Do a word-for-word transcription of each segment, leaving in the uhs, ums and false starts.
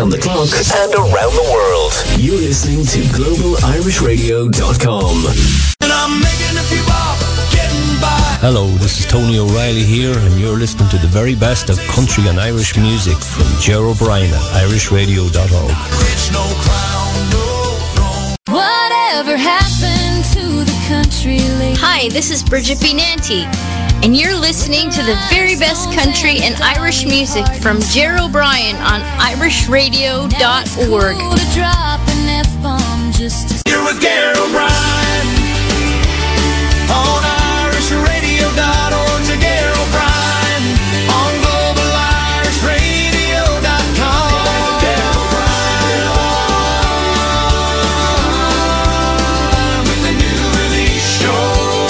around the clock and around the world. You're listening to global irish radio dot com. And I'm making a few bob, getting by. Hello, this is Tony O'Reilly here, and you're listening to the very best of country and Irish music from Ger O'Brien at irish radio dot org. No crown, no throne. Whatever happened to the country lady? Hi, this is Bridget B. Nanty, and you're listening to the very best country and Irish music from Ger O'Brien on irish radio dot org. Here with Ger O'Brien on irish radio dot org. To Ger O'Brien on global irish radio dot com. Ger O'Brien with the new release show.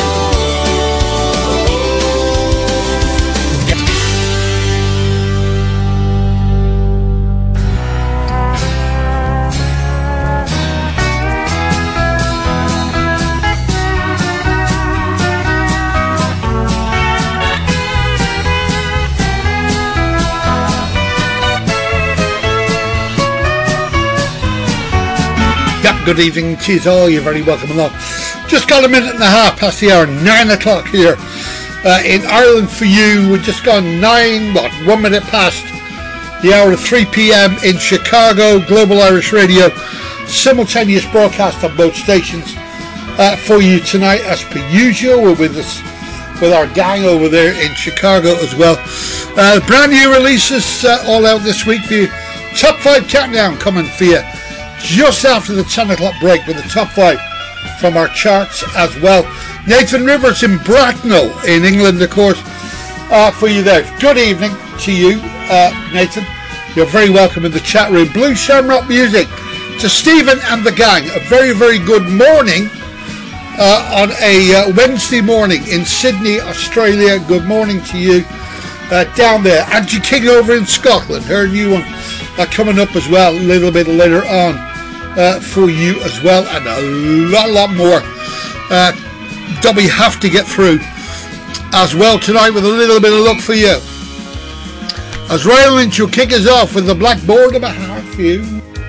Yep, good evening to you all. You're very welcome along. Just got a minute and a half past the hour, nine o'clock here uh, in Ireland for you. We've just gone nine, what, one minute past the hour of three p.m. in Chicago. Global Irish Radio, simultaneous broadcast on both stations uh, for you tonight as per usual. We're with us with our gang over there in Chicago as well. Uh, brand new releases uh, all out this week for you. Top five countdown coming for you just after the ten o'clock break with the top five from our charts as well. Nathan Rivers in Bracknell in England, of course, uh, for you there. Good evening to you, uh, Nathan. You're very welcome in the chat room. Blue Shamrock Music to Stephen and the gang. A very, very good morning uh, on a uh, Wednesday morning in Sydney, Australia. Good morning to you uh, down there. Angie King over in Scotland. Her new one uh, coming up as well a little bit later on. Uh, for you as well, and a lot, lot more uh, that we have to get through as well tonight with a little bit of luck for you. As Ryan Lynch will kick us off with the Blackboard of a Heart for you.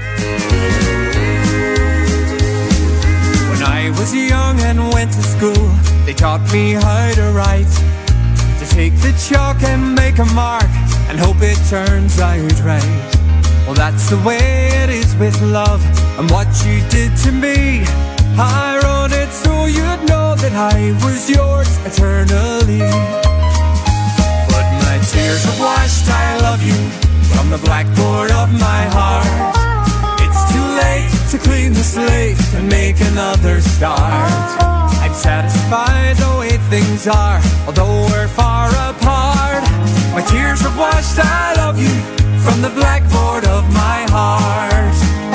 When I was young and went to school, they taught me how to write, to take the chalk and make a mark and hope it turns out right. Well, that's the way it is with love and what you did to me. I wrote it so you'd know that I was yours eternally. But my tears have washed I love you from the blackboard of my heart. It's too late to clean the slate and make another start. I'm satisfied the way things are, although we're far apart. My tears have washed I love you from the blackboard of my heart.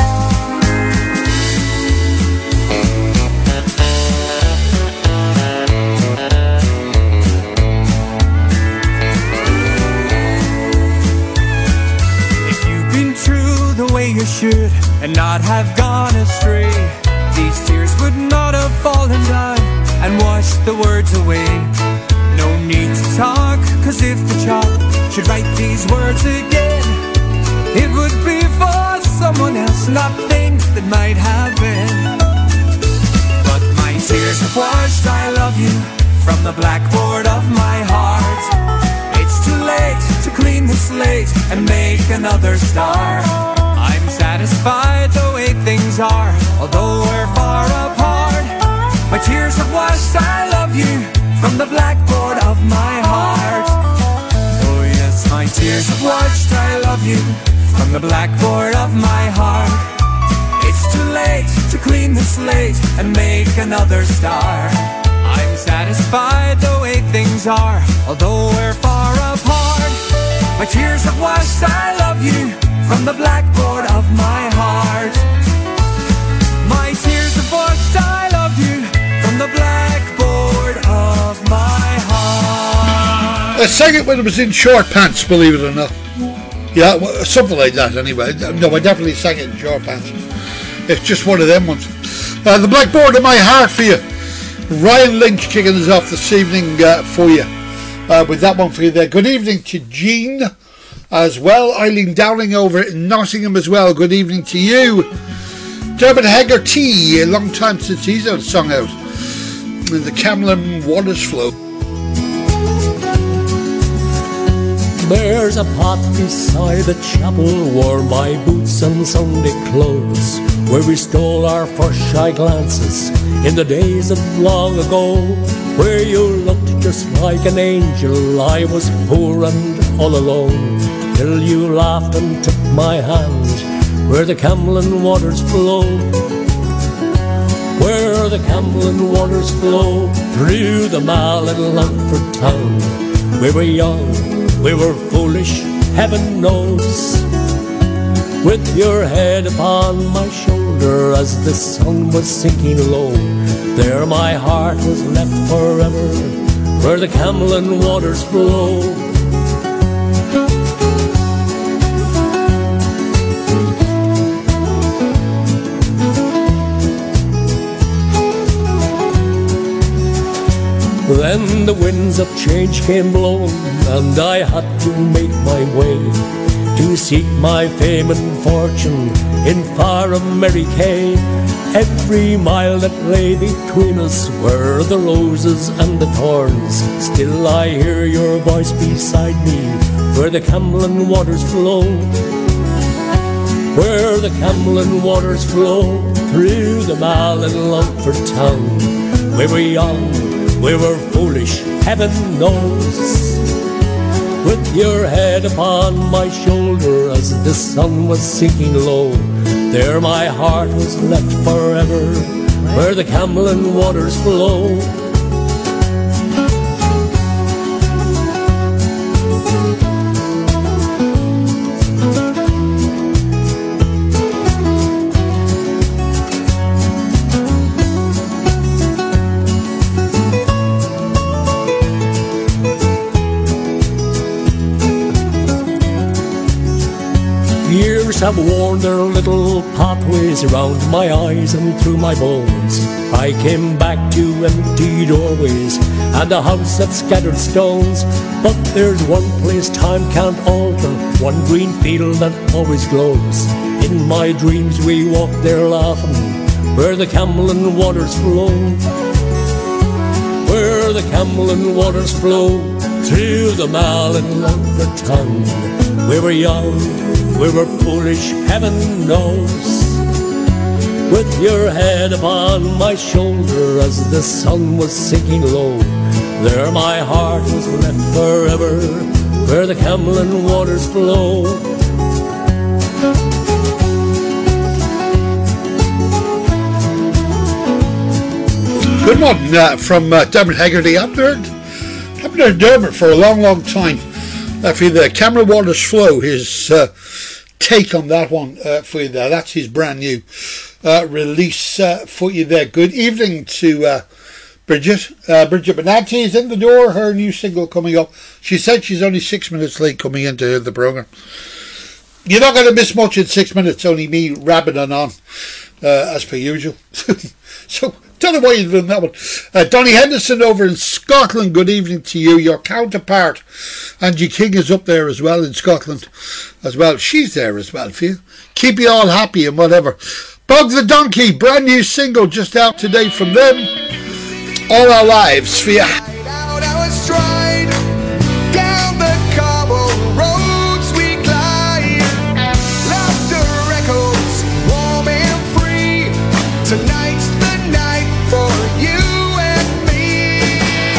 If you've been true the way you should and not have gone astray, these tears would not have fallen down and washed the words away. No need to talk, cause if the chalk should write these words again, it would be for someone else, not things that might have been. But my tears have washed I love you from the blackboard of my heart. It's too late to clean the slate and make another start. I'm satisfied the way things are, although we're far apart. My tears have washed I love you from the blackboard of my heart. Oh yes, my tears have washed I love you from the blackboard of my heart. It's too late to clean the slate and make another start. I'm satisfied the way things are, although we're far apart. My tears have washed I love you from the blackboard of my heart. My tears have washed I love you from the blackboard of my heart. I sang it when it was in short pants, believe it or not. Yeah, well, something like that anyway. No, I definitely sang it in short pants. It's just one of them ones. Uh, the Blackboard of My Heart for you. Ryan Lynch kicking us off this evening uh, for you. Uh, with that one for you there. Good evening to Jean as well. Eileen Dowling over in Nottingham as well. Good evening to you. Dermot Haggerty, a long time since he's had a song out. And the Camlin Waters Flow. There's a path beside the chapel, worn by boots and Sunday clothes, where we stole our first shy glances in the days of long ago, where you looked just like an angel. I was poor and all alone, till you laughed and took my hand, where the Camlin waters flow, where the Camlin waters flow, through the Mall and Longford town. We were young, we were foolish, heaven knows, with your head upon my shoulder as the sun was sinking low. There my heart was left forever, where the Camlin waters flow. Then the winds of change came blowing, and I had to make my way to seek my fame and fortune in far America. Every mile that lay between us were the roses and the thorns. Still I hear your voice beside me, where the Camlin waters flow, where the Camlin waters flow, through the Mall and Longford town. We were young, we were foolish, heaven knows, with your head upon my shoulder as the sun was sinking low. There my heart was left forever, where the Camlin waters flow. Have worn their little pathways around my eyes and through my bones. I came back to empty doorways and a house of scattered stones. But there's one place time can't alter, one green field that always glows. In my dreams we walk there laughing, where the Camlin waters flow, where the Camlin waters flow, through the Mall and Longford town. We were young, we were foolish, heaven knows, with your head upon my shoulder as the sun was sinking low. There my heart was left forever, where the Camlin waters flow. Good one uh, from uh, Dermot Haggerty. I've heard, I've heard Dermot for a long, long time. Uh, for the Camlin waters flow, his uh, take on that one uh, for you there. That's his brand new uh, release uh, for you there. Good evening to uh, Bridget. Uh, Bridget Benanti is in the door. Her new single coming up. She said she's only six minutes late coming into the programme. You're not going to miss much in six minutes. Only me rabbiting on uh, as per usual. So don't know why you're doing that one. Uh, Donny Henderson over in Scotland. Good evening to you. Your counterpart Angie King is up there as well in Scotland as well. She's there as well for you. Keep you all happy and whatever. Bug the Donkey, brand new single just out today from them. All Our Lives for you. Out our stride, down the cobble roads we glide. Laughter echoes, warm and free. Tonight's the night for you and me.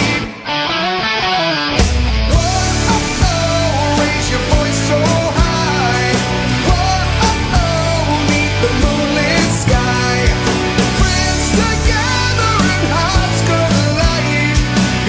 Whoa, oh, oh, raise your voice so high. Whoa, oh, oh, neath the moonlit sky. Friends together and hearts collide.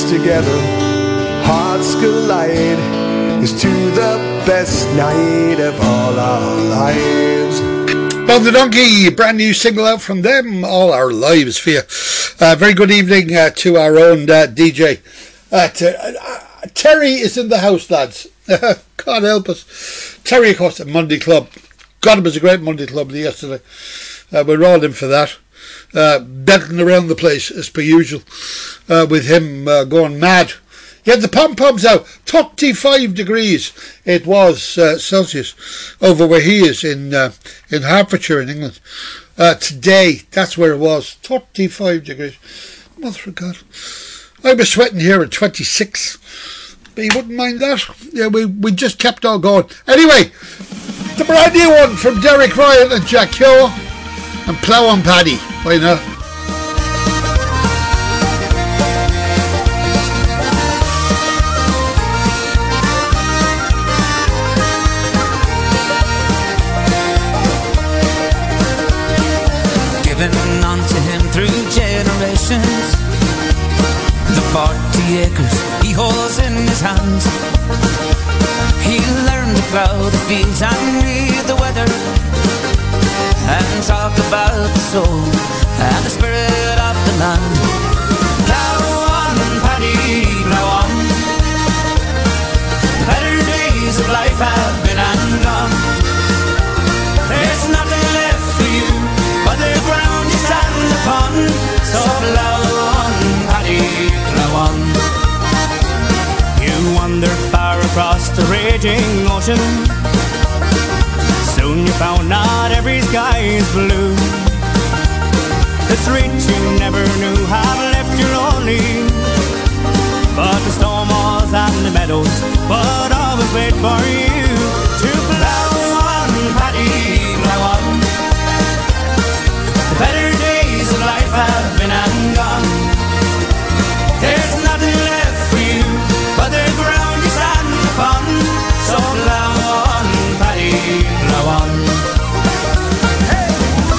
together, hearts collide. It's to the best night of all our lives. Bon the Donkey, brand new single out from them, All Our Lives for you. Uh, very good evening uh, to our own uh, D J. Uh, ter- uh, Terry is in the house, lads. God help us. Terry, of course, at Monday Club. God, it was a great Monday Club yesterday. Uh, we're all in for that. Uh, belting around the place as per usual, uh, with him uh, going mad. He had the pom-poms out. thirty-five degrees it was uh, Celsius over where he is in uh, in Hertfordshire in England. Uh, today, that's where it was. thirty-five degrees. Mother of God. I was sweating here at twenty-six. But you wouldn't mind that. Yeah, we, we just kept on going. Anyway, the brand new one from Derek Ryan and Jack Hill and Plough on Paddy. Why not? Given unto him through generations, the forty acres he holds in his hands. He learned to plough the fields and read the weather, and talk about the soul and the spirit of the land. Plough on, Paddy, plough on. The better days of life have been and gone. There's nothing left for you but the ground you stand upon. So plough on, Paddy, plough on. You wandered far across the raging ocean. Soon you found not every sky is blue. The streets you never knew have left you lonely, but the storm walls and the meadows would always wait for you to plough on, Paddy, plough on. The better days of life have been and gone. There's nothing left for you but the ground you stand upon. So plough on, Paddy, plough on. Hey!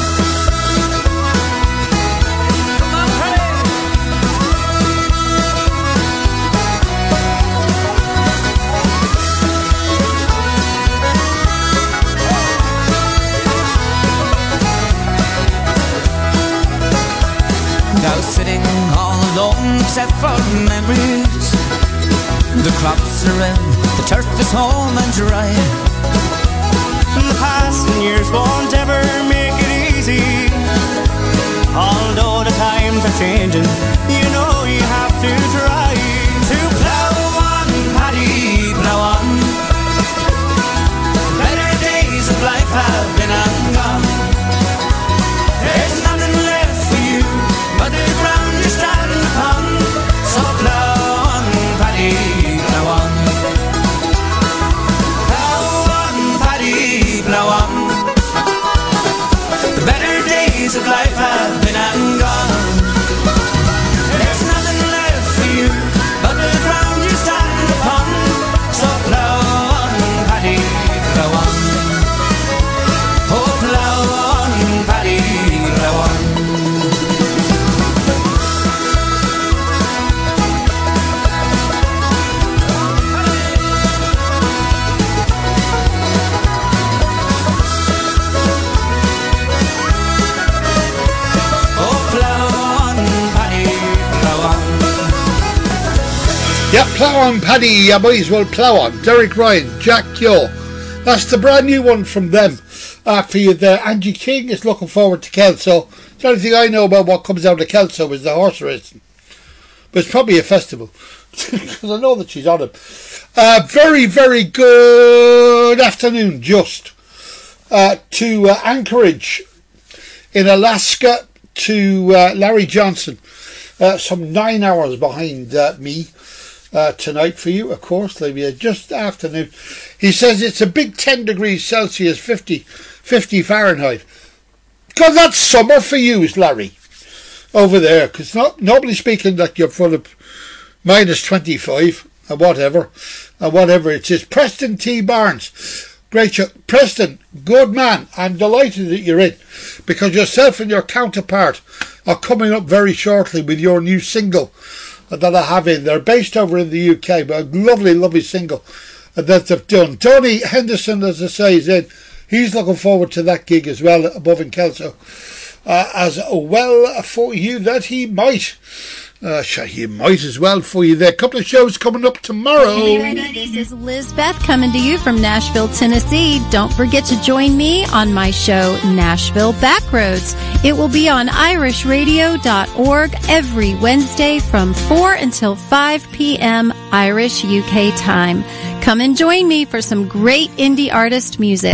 Come on, Paddy! Now sitting all alone except for memories. The crops are in, the turf is home and dry. The passing years won't ever make it easy. Although the times are changing, you know you have to try to plough on, Paddy, plough on. Better days of life have been and gone. There's nothing left for you but the ground you stand upon. So plough on, Paddy, plough on. Plough on, Paddy, plough on. The better days of life have been and gone. There's nothing left for you but the ground you stand upon. So plough on, Paddy, plough on. Oh, plough on, Paddy, plough on. Yep, plough on, Paddy, you might as well plough on. Derek Ryan, Jack Yo. That's the brand new one from them. Uh, for you there, Angie King is looking forward to Kelso. The only thing I know about what comes out of Kelso is the horse racing. But it's probably a festival. Because I know that she's on it. Uh, very, very good afternoon, just. Uh, to uh, Anchorage in Alaska to uh, Larry Johnson. Uh, some nine hours behind uh, me. Uh, tonight for you, of course, Livia, just afternoon. He says it's a big ten degrees Celsius, fifty, fifty Fahrenheit. God, that's summer for you, Larry, over there, because not nobody's speaking like you're full of minus twenty-five, or whatever, or whatever it is. Preston T. Barnes, great show. Preston, good man, I'm delighted that you're in, because yourself and your counterpart are coming up very shortly with your new single, that I have in. They're based over in the U K, but a lovely, lovely single that they've done. Tony Henderson, as I say, is in. He's looking forward to that gig as well, above in Kelso. Uh, as well for you that he might. Uh, sure, he might as well for you there. A couple of shows coming up tomorrow. This is Lizbeth coming to you from Nashville, Tennessee. Don't forget to join me on my show, Nashville Backroads. It will be on irish radio dot org every Wednesday from four until five p.m. Irish U K time. Come and join me for some great indie artist music.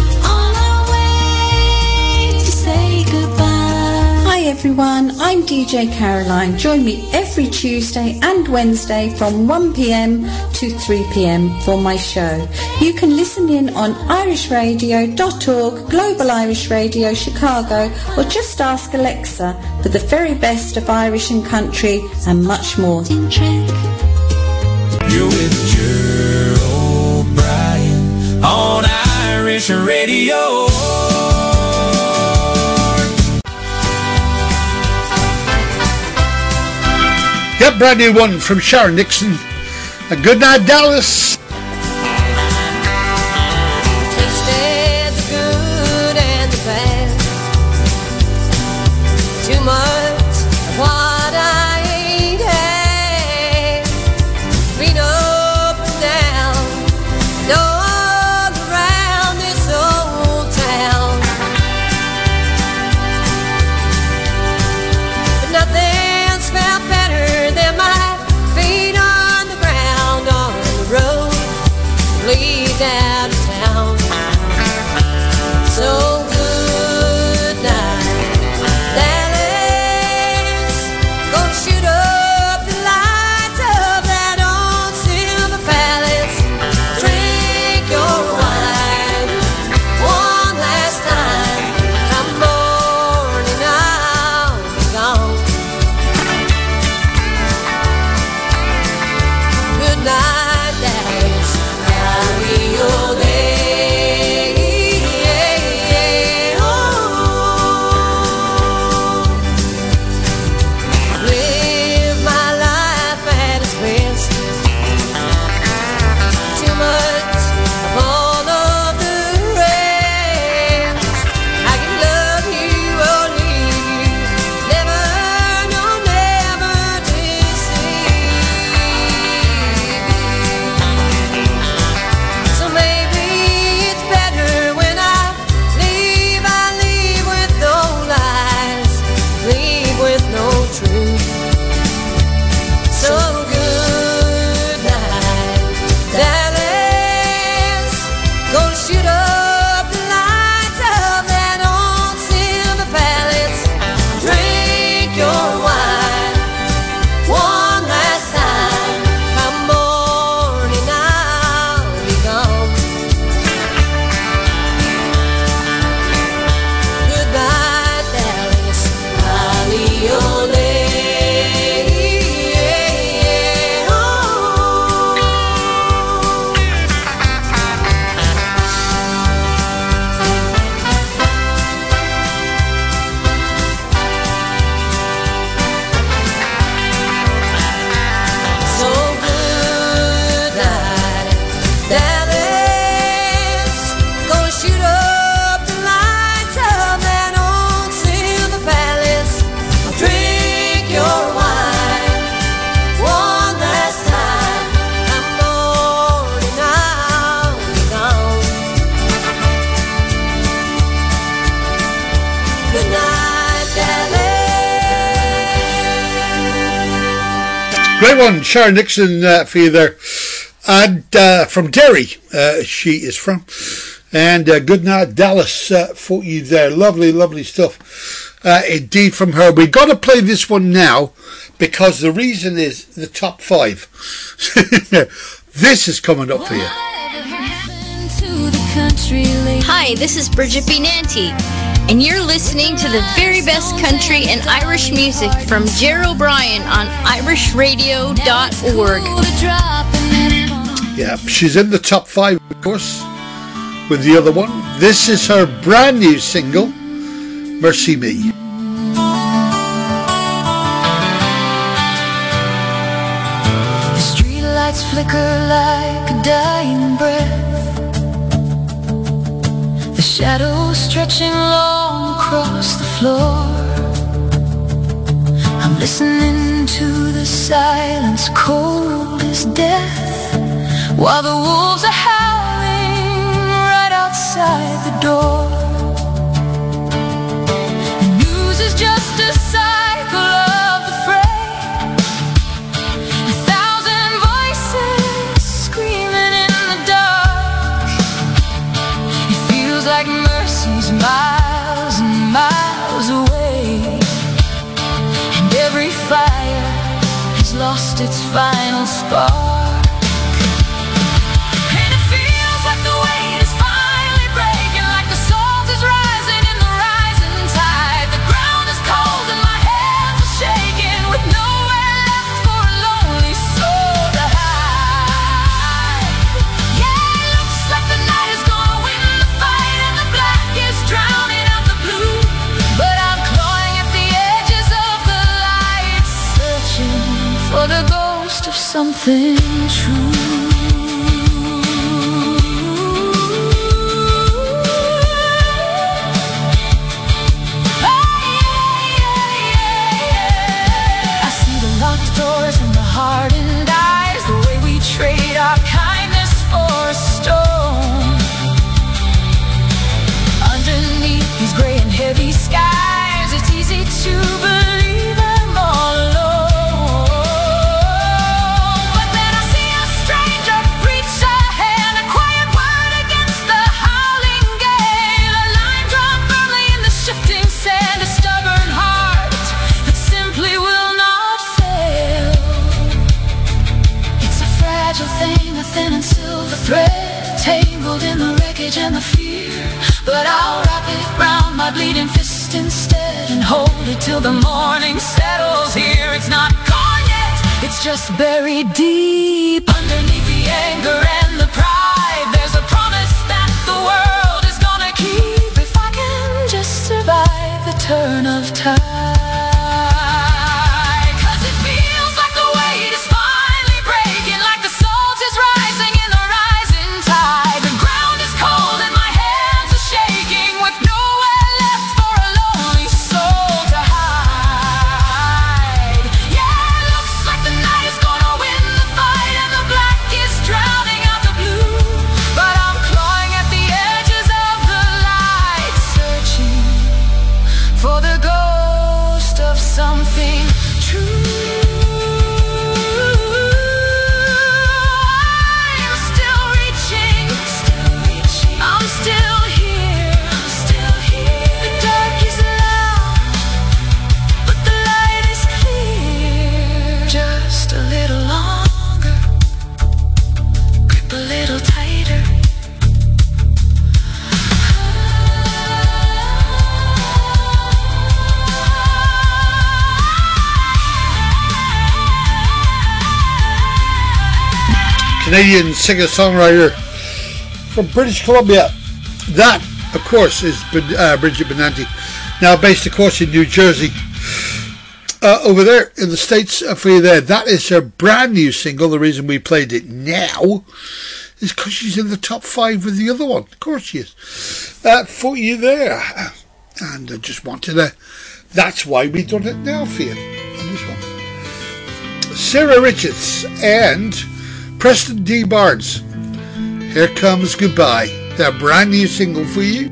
Hi everyone, I'm D J Caroline. Join me every Tuesday and Wednesday from one p.m. to three p.m. for my show. You can listen in on irish radio dot org, Global Irish Radio Chicago, or just ask Alexa for the very best of Irish and country and much more. You're with Gerald Bryan on Irish Radio. Yep, brand new one from Sharon Nixon. A good night, Dallas. Tasted the good and the bad. Too much of what I ain't had. Been up and down, and all around this old town. But nothing's felt better than my feet on the ground on the road leads out of town. So good night, Dallas. Gonna shoot up the lights of that old Silver Palace. Drink your wine one last time. Come morning, I'll be gone. Good night, Dallas. I'll be your day. Oh. Live my life at its best. Too much of all of the rest. I can love you or leave you. Never, no, never deceive. So maybe it's better when I leave. I leave with no lies, leave with no truth. So good night, Dallas. Gonna shoot up the lights of that old Silver Palace. Drink your wine one last time. Come morning, I'll be gone. Good night, Dallas. I'll be your day. Oh. So good night, Dallas. Gonna shoot up the lights of that old Silver Palace. I'll drink your wine one last time. I'm morning, I'll be gone. Good night, Dallas. Great one, Sharon Nixon uh, for you there. And uh, from Derry, uh, she is from. And uh, good night, Dallas, uh, for you there. Lovely, lovely stuff. Uh, indeed from her. We've got to play this one now because the reason is the top five. This is coming up for you. Hi, this is Bridget B. Nanty, and you're listening to the very best country and Irish music from Ger O'Brien on irish radio dot org. Yeah, she's in the top five, of course, with the other one. This is her brand new single, Mercy Me. lights flicker like a dying breath, the shadows stretching long across the floor. I'm listening to the silence cold as death, while the wolves are howling right outside the door. The news is just a cycle of the fray, a thousand voices screaming in the dark. It feels like mercy's miles and miles away, and every fire has lost its final spark. Something true. I see the locked doors and the hardened eyes, the way we trade our kindness for a stone. Underneath these gray and heavy skies, it's easy to believe I'm all alone. Thin and silver thread, tangled in the wreckage and the fear, but I'll wrap it round my bleeding fist instead and hold it till the morning settles here. It's not gone yet, it's just buried deep underneath the anger and the pride. There's a promise that the world is gonna keep if I can just survive the turn of tide. Canadian singer-songwriter from British Columbia. That, of course, is uh, Bridget Benanti, now based, of course, in New Jersey. Uh, over there in the States, uh, for you there, that is her brand new single. The reason we played it now is because she's in the top five with the other one. Of course she is. Uh, for you there. And I just wanted to... That's why we done it now for you on this one. Sarah Richards and Preston D. Barnes. Here Comes Goodbye. Their brand new single for you.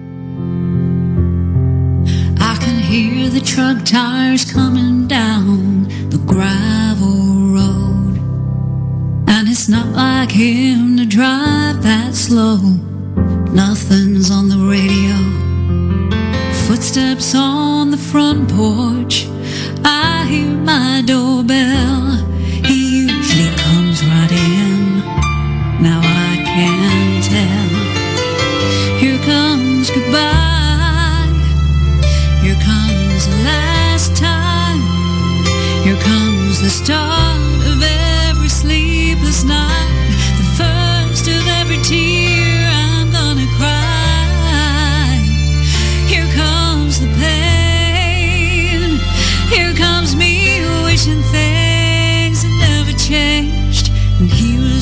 I can hear the truck tires coming down the gravel road, and it's not like him to drive that slow. Nothing's on the radio, footsteps on the front porch. I hear my doorbell, he usually comes right in. Now I can tell. Here comes goodbye, here comes the last time, here comes the start of every sleepless night, the first of every tear I'm gonna cry. Here comes the pain, here comes me wishing things had never changed, and he was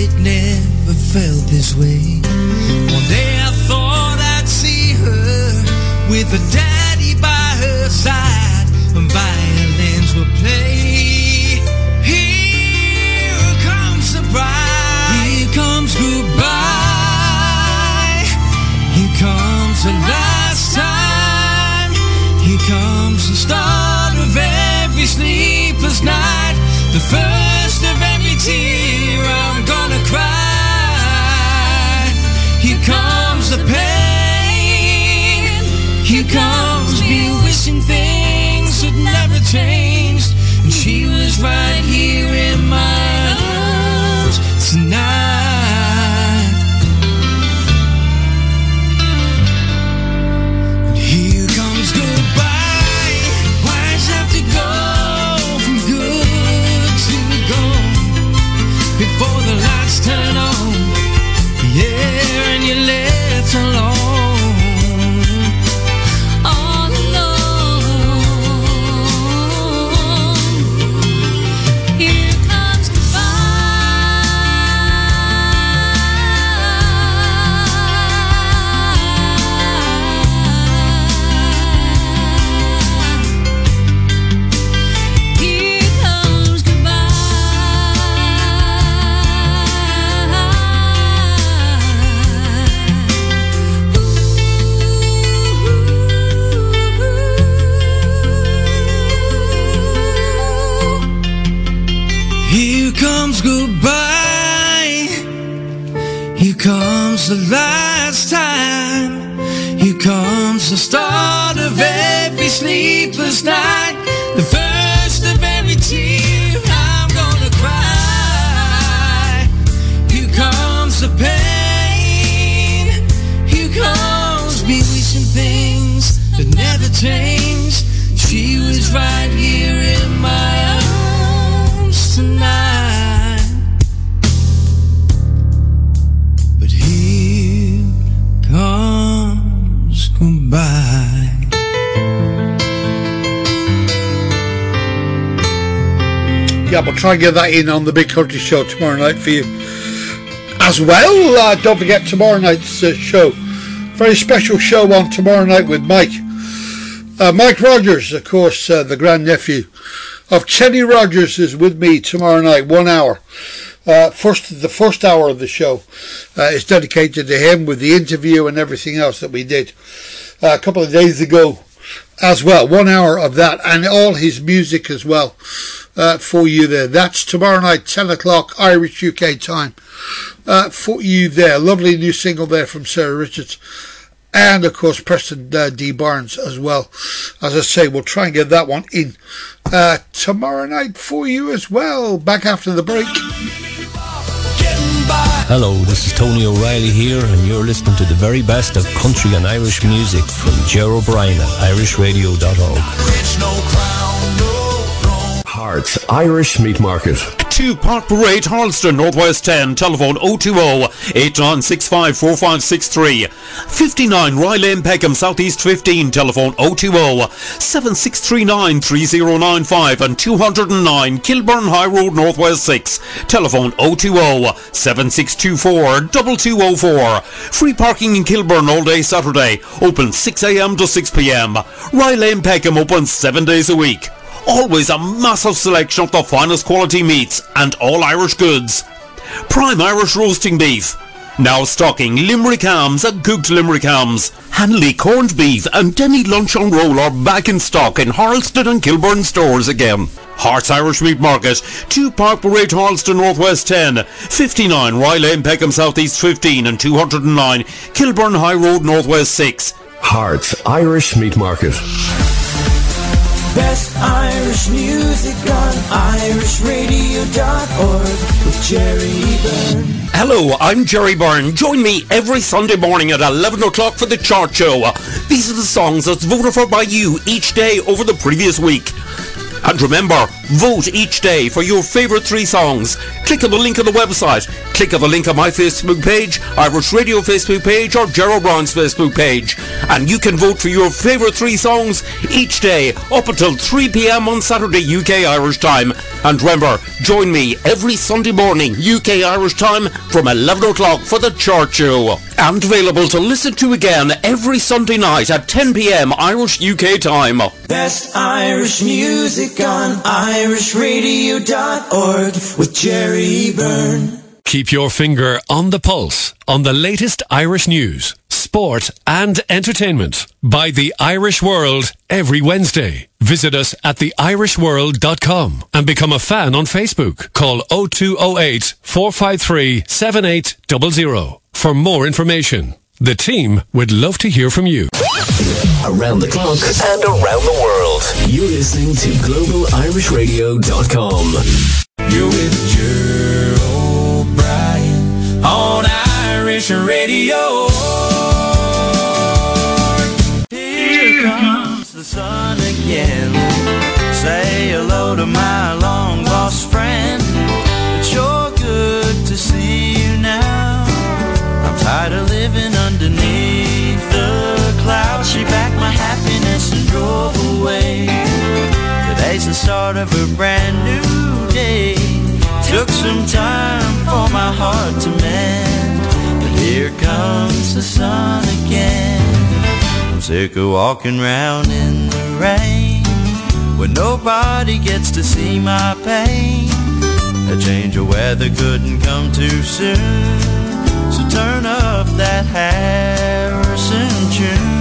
it never felt this way. One day I thought I'd see her with a daddy by her side, and violins would play. Here comes the bride, here comes goodbye, here comes the last time, here comes the start of every sleepless night, the first of every tear I'm gonna cry. Here comes the pain, here comes me wishing things had never changed, and she was right here in my arms tonight. And here comes goodbye, why'd you have to go from good to gone before the lights turn on? Yeah, and you're left alone, all alone. Here comes goodbye. Here comes Here comes goodbye, here comes the last time, here comes the start of every sleepless night, the first of every tear I'm gonna cry. Here comes the pain, here comes me wishing things that never changed. She was right here in my arms tonight. But here comes goodbye. Yeah, we'll try and get that in on the Big Country Show tomorrow night for you as well. Uh, don't forget tomorrow night's uh, show. Very special show on tomorrow night with Mike. Uh, Mike Rogers, of course, uh, the grandnephew of Kenny Rogers, is with me tomorrow night, one hour. Uh, first, the first hour of the show uh, is dedicated to him with the interview and everything else that we did uh, a couple of days ago as well. One hour of that and all his music as well uh, for you there. That's tomorrow night, ten o'clock Irish U K time uh, for you there. Lovely new single there from Sarah Richards. And, of course, Preston uh, D. Barnes as well. As I say, we'll try and get that one in uh, tomorrow night for you as well. Back after the break. Hello, this is Tony O'Reilly here, and you're listening to the very best of country and Irish music from Ger O'Brien at irish radio dot org. Hearts Irish Meat Market. two Park Parade, Harleston, Northwest ten, telephone oh two oh, eight nine six five, four five six three. fifty-nine Rye Lane, Peckham, Southeast fifteen, telephone oh two oh, seven six three nine, three oh nine five, and two oh nine Kilburn High Road, Northwest six, telephone oh two oh, seven six two four, two two oh four. Free parking in Kilburn all day Saturday, open six a.m. to six p.m. Rye Lane, Peckham, open seven days a week. Always a massive selection of the finest quality meats and all Irish goods. Prime Irish roasting beef. Now stocking Limerick hams and cooked Limerick hams. Hanley corned beef and Denny lunch on roll are back in stock in Harleston and Kilburn stores again. Hearts Irish Meat Market, two Park Parade, Harleston, Northwest ten, fifty-nine Rye Lane, Peckham, Southeast fifteen, and two oh nine Kilburn High Road, Northwest six. Hearts Irish Meat Market. Best Irish music on irish radio dot org with Jerry Byrne. Hello, I'm Jerry Byrne. Join me every Sunday morning at eleven o'clock for the Chart Show. These are the songs that's voted for by you each day over the previous week. And remember, vote each day for your favourite three songs. Click on the link on the website. Click on the link on my Facebook page, Irish Radio Facebook page, or Ger O'Brien's Facebook page. And you can vote for your favourite three songs each day up until three p.m. on Saturday U K Irish time. And remember, join me every Sunday morning U K Irish time from eleven o'clock for the Chart Show. And available to listen to again every Sunday night at ten p.m. Irish U K time. Best Irish music on irish radio dot org with Jerry Byrne. Keep your finger on the pulse on the latest Irish news, sport and entertainment by The Irish World every Wednesday. Visit us at the irish world dot com and become a fan on Facebook. Call oh two oh eight, four five three, seven eight zero zero for more information. The team would love to hear from you. Around the clock and around the world. You're listening to global irish radio dot com. You're with Ger O'Brien on Irish Radio. Here comes the sun again. Say hello to my long lost friend. It's sure good to see you now. I'm tired of living underneath the clouds. She packed my happiness and drove away. Today's the start of a brand new day. Took some time for my heart to mend, but here comes the sun again. I'm sick of walking round in the rain when nobody gets to see my pain. A change of weather couldn't come too soon, so turn up that Harrison tune.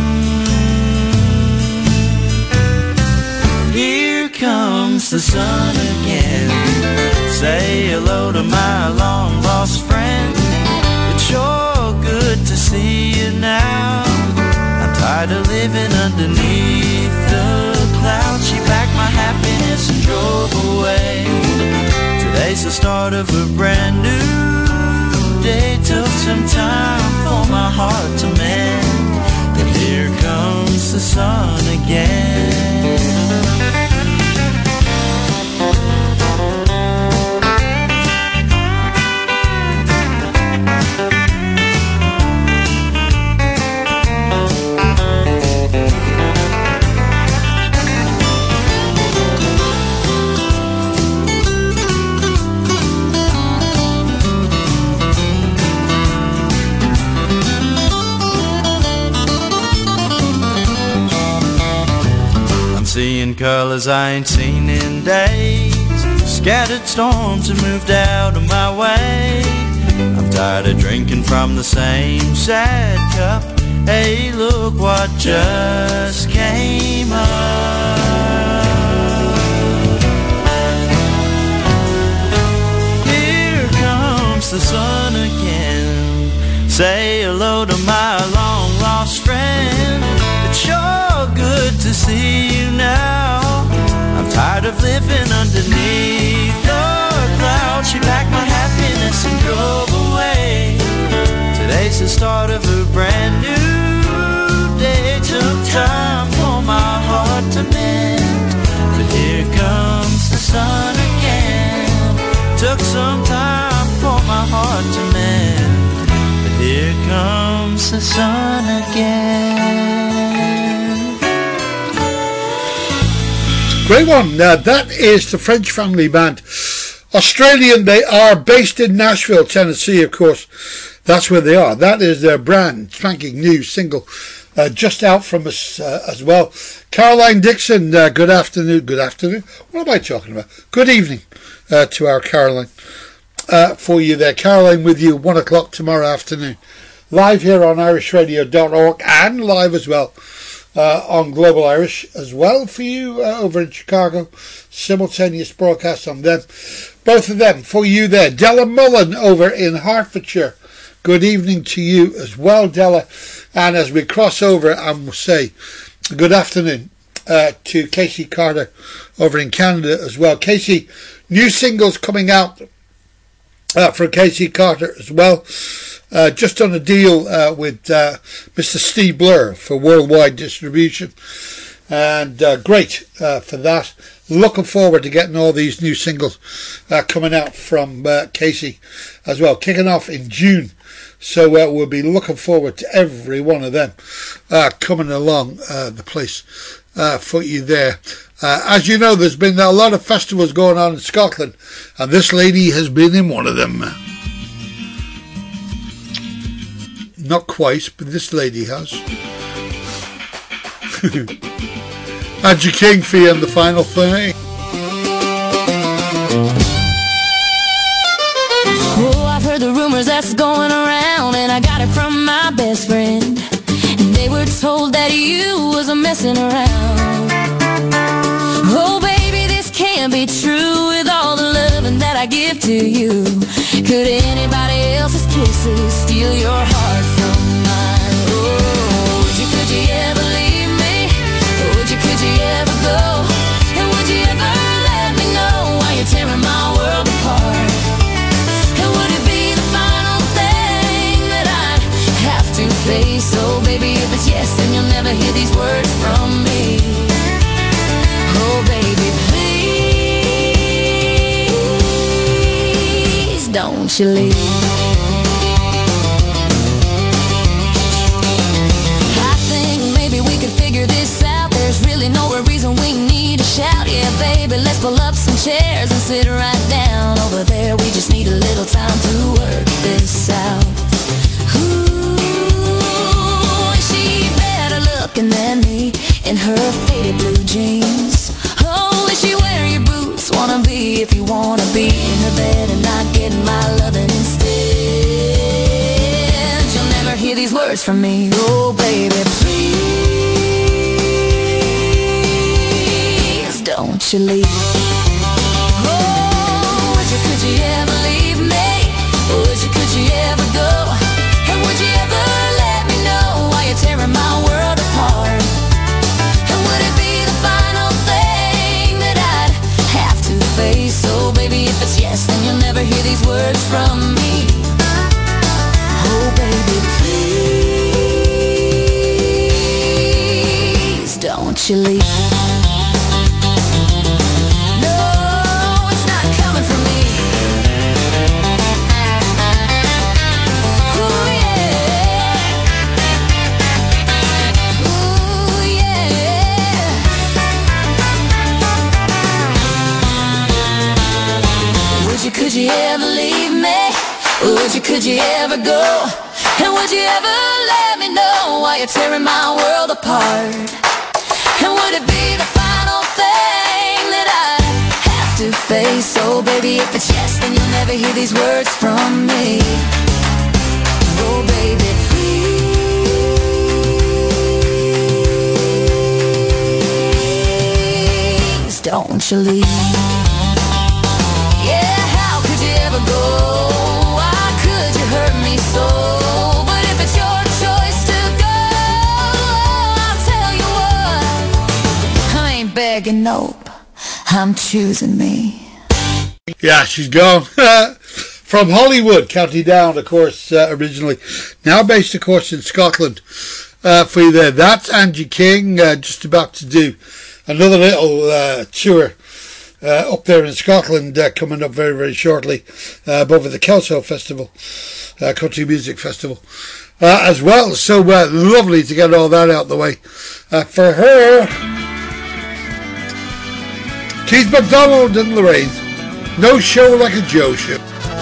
Here comes the sun again. Say hello to my long lost friend. It's sure good to see you now. I'm tired of living underneath the clouds. She packed my happiness and drove away. Today's the start of a brand new day. Took some time for my heart to mend, but here comes the sun again. Seeing colors I ain't seen in days. Scattered storms have moved out of my way. I'm tired of drinking from the same sad cup. Hey, look what just came up. Here comes the sun again. Say hello to my long lost friend. It's sure good to see you now. I'm tired of living underneath the clouds. She packed my happiness and drove away. Today's the start of a brand new day. Took time for my heart to mend, but here comes the sun again. Took some time for my heart to mend, but here comes the sun again. Great one. Uh, that is the French Family Band. Australian they are, based in Nashville, Tennessee, of course. That's where they are. That is their brand spanking new single, uh, just out from us uh, as well. Caroline Dixon, uh, good afternoon. Good afternoon. What am I talking about? Good evening uh, to our Caroline. Uh, for you there. Caroline with you, one o'clock tomorrow afternoon. Live here on irish radio dot org and live as well uh, on Global Irish as well for you uh, over in Chicago. Simultaneous broadcast on them. Both of them for you there. Della Mullen over in Hertfordshire. Good evening to you as well, Della. And as we cross over, I will say good afternoon uh, to Casey Carter over in Canada as well. Casey, new singles coming out uh, for Casey Carter as well. Uh, just on a deal uh, with uh, Mister Steve Blur for worldwide distribution. And uh, great uh, for that. looking forward to getting all these new singles uh, coming out from uh, Casey as well, kicking off in June. So uh, we'll be looking forward to every one of them uh, coming along uh, the place uh, for you there. Uh, as you know, there's been a lot of festivals going on in Scotland, and this lady has been in one of them. Not quite, but this lady has. Angie King for you on the final thing. Oh, I've heard the rumors that's going around, and I got it from my best friend. And they were told that you was a messing around. Oh, baby, this can't be true with all the loving that I give to you. Could anybody else's kisses steal your heart from mine? Oh, would you, could you ever leave me? Would you, could you ever go? And would you ever let me know why you're tearing my world apart? And would it be the final thing that I'd have to face? Oh, baby, if it's yes, then you'll never hear these words from me. Oh, baby, please don't you leave. I think maybe we could figure this out. There's really no reason we need to shout. Yeah, baby, let's pull up some chairs and sit right down over there. We just need a little time to work this out. Ooh, is she better looking than me in her faded blue jeans? Oh, is she wearing your boots? Wanna be if you wanna be in her bed and not get my loving instead. You'll never hear these words from me. Oh, baby, please don't you leave. Oh, would you, could you ever leave me? Would you, could you ever go? And would you ever let me know why you're tearing my world apart? And would it be the final thing that I'd have to face? Oh, baby, if it's yes, then you'll never hear these words from me. Oh, baby, please don't you leave. No, it's not coming from me. Ooh, yeah. Ooh, yeah. Would you, could you ever leave me? Would you, could you ever go? And would you ever let me know why you're tearing my world apart? And would it be the final thing that I have to face? Oh, baby, if it's yes, then you'll never hear these words from me. Oh, baby, please don't you leave. Yeah, how could you ever go? Why could you hurt me so? But if it's your choice to go, I'll tell you what, I ain't begging, nope, I'm choosing me. Yeah, she's gone. From Hollywood, County Down, of course, uh, originally. Now based, of course, in Scotland. Uh, for you there. That's Angie King, uh, just about to do another little uh, tour uh, up there in Scotland, uh, coming up very, very shortly, uh, over the Kelso Festival, uh, Country Music Festival, uh, as well. So uh, lovely to get all that out of the way. Uh, for her, Keith MacDonald and Lorraine. No show like a Joe show.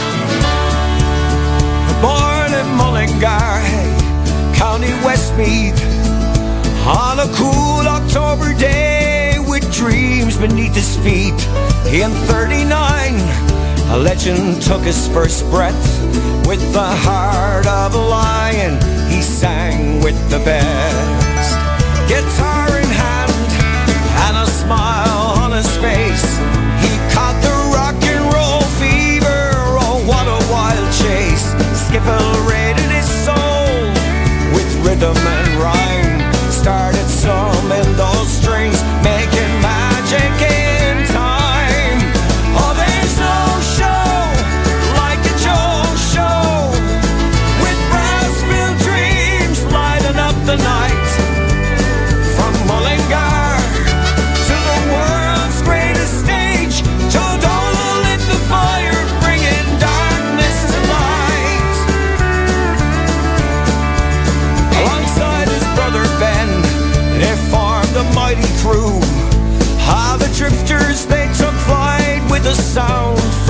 Born in Mullingar, County Westmeath, on a cool October day with dreams beneath his feet. In thirty-nine, a legend took his first breath. With the heart of a lion, he sang with the best. Guitar in hand and a smile on his face, he caught the rock and roll fever. Oh, what a wild chase. Skiffle raided his soul with rhythm and rhyme. Started summing those strings, making magic in time. Oh, there's no show like a Joe show, with brass-filled dreams lighting up the night. From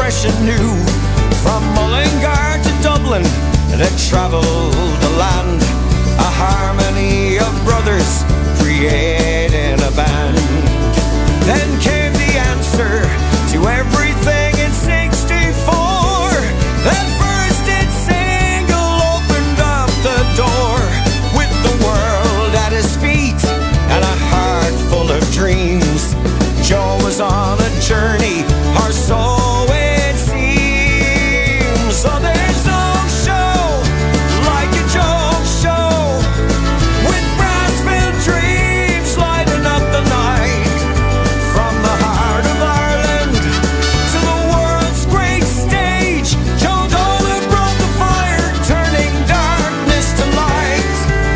fresh and new. From Mullingar to Dublin, that travelled the land. A harmony of brothers creating a band. Then came the answer to everything in sixty-four. That first hit single opened up the door. With the world at his feet and a heart full of dreams, Joe was on a journey, or so it seems. So there's no show like a Joe show, with brass-filled dreams lighting up the night. From the heart of Ireland to the world's great stage, Joe Dolan brought the fire, turning darkness to light.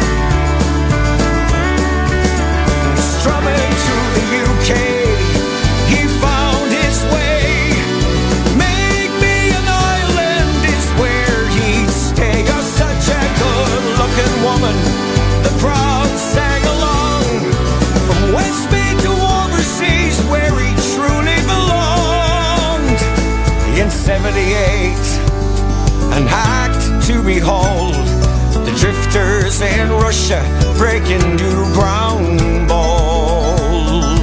Strumming through the U K, he found his way. Make me an island is where he'd stay. You're such a good-looking woman, the crowd sang along. From Westmeath to overseas, where he truly belonged. In seventy-eight, an act to behold, the drifters in Russia breaking new ground bold.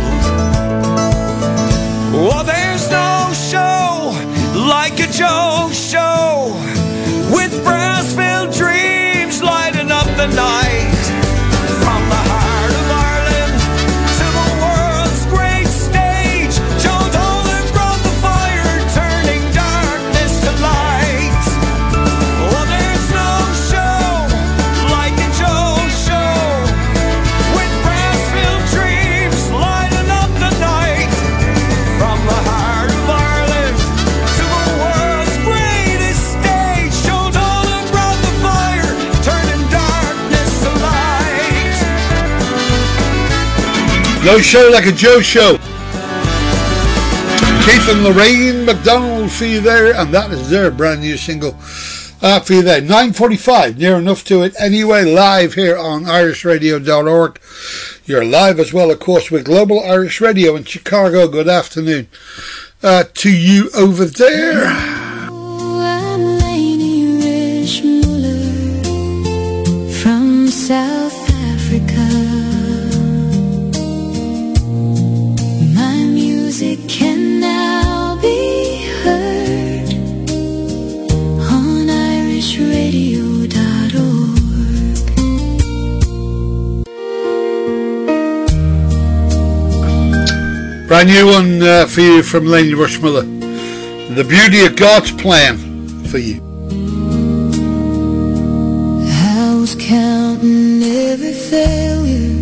Well, there's no show like a Joe show, with brass-filled dreams lighting up the night. From the heart of Ireland to the world's great stage, Joe Dolan brought the fire, turning darkness to light. Well, there's no show like a Joe show, with brass-filled dreams lighting up the night. From the heart of Ireland to the world's greatest stage, Joe Dolan brought the fire, turning darkness to light. No show like a Joe show. Keith and Lorraine McDonald for you there, and that is their brand new single uh, for you there. nine forty-five, near enough to it anyway, live here on irish radio dot org. You're live as well, of course, with Global Irish Radio in Chicago. Good afternoon uh, to you over there. I'm Lainey Rishmuller from South Africa. My music can now be heard on irish radio dot org. Brand new one uh, for you from Lainey Rushmiller. The Beauty of God's Plan for you. I was counting every failure,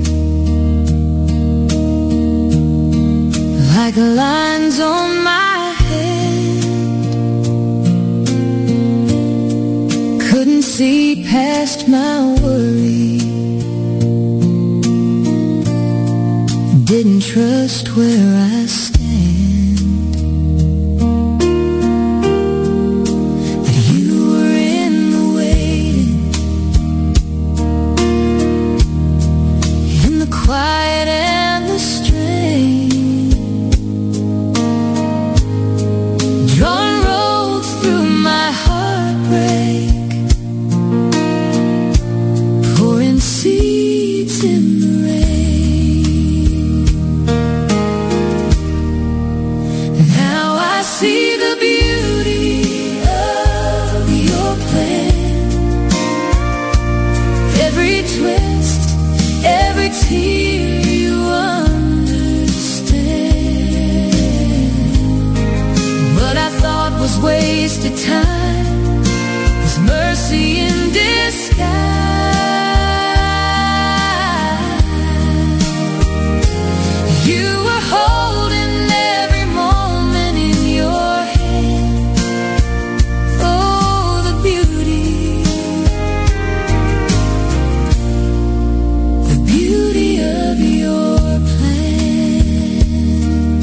like lines on my head. Couldn't see past my worry, didn't trust where I stand. But you were in the waiting, in the quiet and the strain, drawing roads through my heartbreak, pouring seeds in the rain. Now I see the beauty of your plan. Every twist, every tear you understand. What I thought was wasted time was mercy in disguise. You were holding every moment in your hand. Oh, the beauty, the beauty of your plan.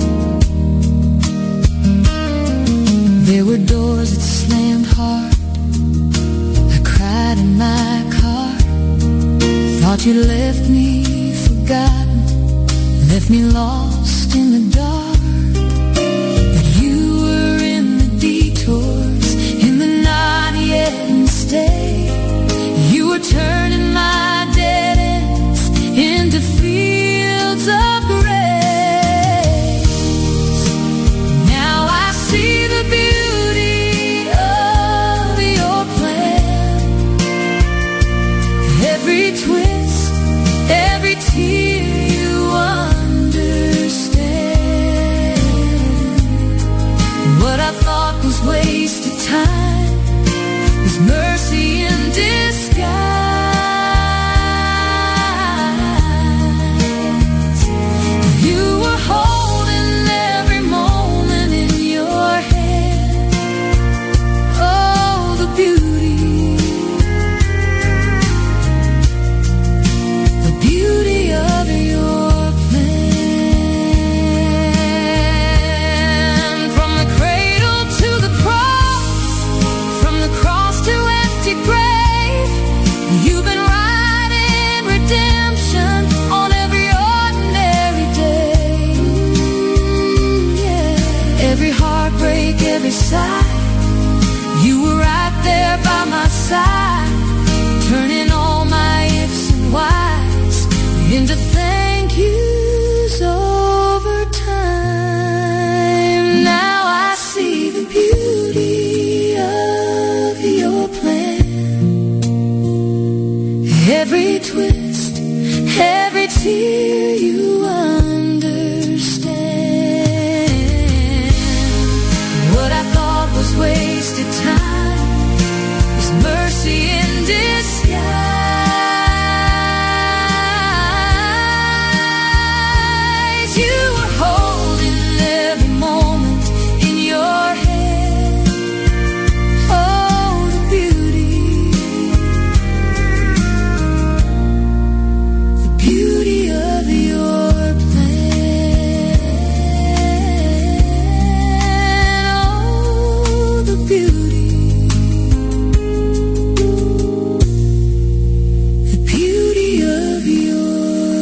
There were doors that slammed hard. I cried in my car. Thought you left me forgotten, left me lost in the dark. But you were in was wasted time was mercy in disguise. You were holding every moment in your hand. Oh, the beauty, the beauty of your plan. From the cradle to the cross, from the cross to empty grave, you've been writing redemption on every ordinary day. Yeah. Every heartbreak, every sigh, you were right there by my side, turning all my ifs and whys into thank yous over time. Now I see the beauty of your plan. Every twist, every tear you understand. What I thought was wasted time is mercy in disguise. You were holding every moment in your hand. Oh, the beauty, the beauty of your plan. Oh, the beauty, the beauty of your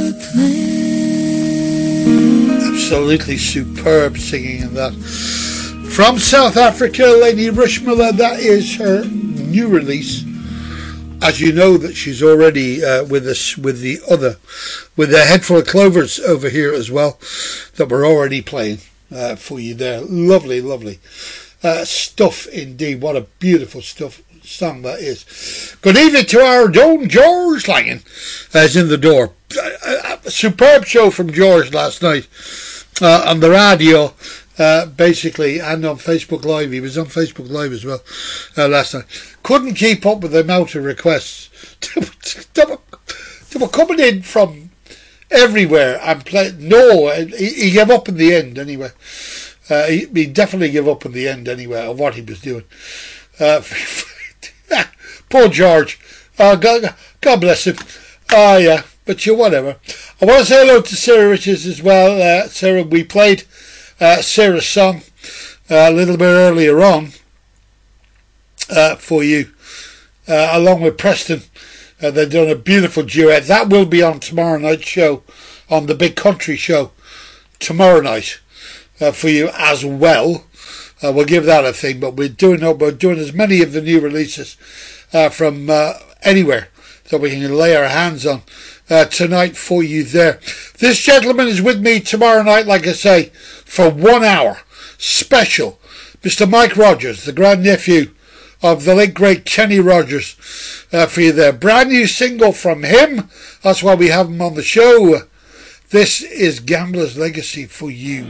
plan. Absolutely superb singing in that. From South Africa, Lady Rushmiller, that is her new release. As you know, that she's already uh, with us with the other, with the Head Full of Clovers over here as well, that we're already playing uh, for you there. Lovely, lovely uh, stuff indeed. What a beautiful stuff song that is. Good evening to our own George Langan, as in the door. A, a superb show from George last night uh, on the radio. Uh, basically, and on Facebook Live. He was on Facebook Live as well uh, last night. Couldn't keep up with the amount of requests. They were, they were coming in from everywhere and play. No, he, he gave up in the end anyway. Uh, he, he definitely gave up in the end anyway of what he was doing. Uh, poor George. Uh, God, God bless him. Ah, uh, yeah, but you whatever. I want to say hello to Sarah Richards as well. Uh, Sarah, we played Uh, Sarah's song uh, a little bit earlier on uh, for you, uh, along with Preston. Uh, they've done a beautiful duet. That will be on tomorrow night's show, on the Big Country Show tomorrow night uh, for you as well. Uh, we'll give that a thing, but we're doing we're doing as many of the new releases uh, from uh, anywhere that we can lay our hands on uh, tonight for you there. This gentleman is with me tomorrow night, like I say, for one hour. Special. Mister Mike Rogers, the grandnephew of the late great Kenny Rogers, uh, for you there. Brand new single from him. That's why we have him on the show. This is Gambler's Legacy for you.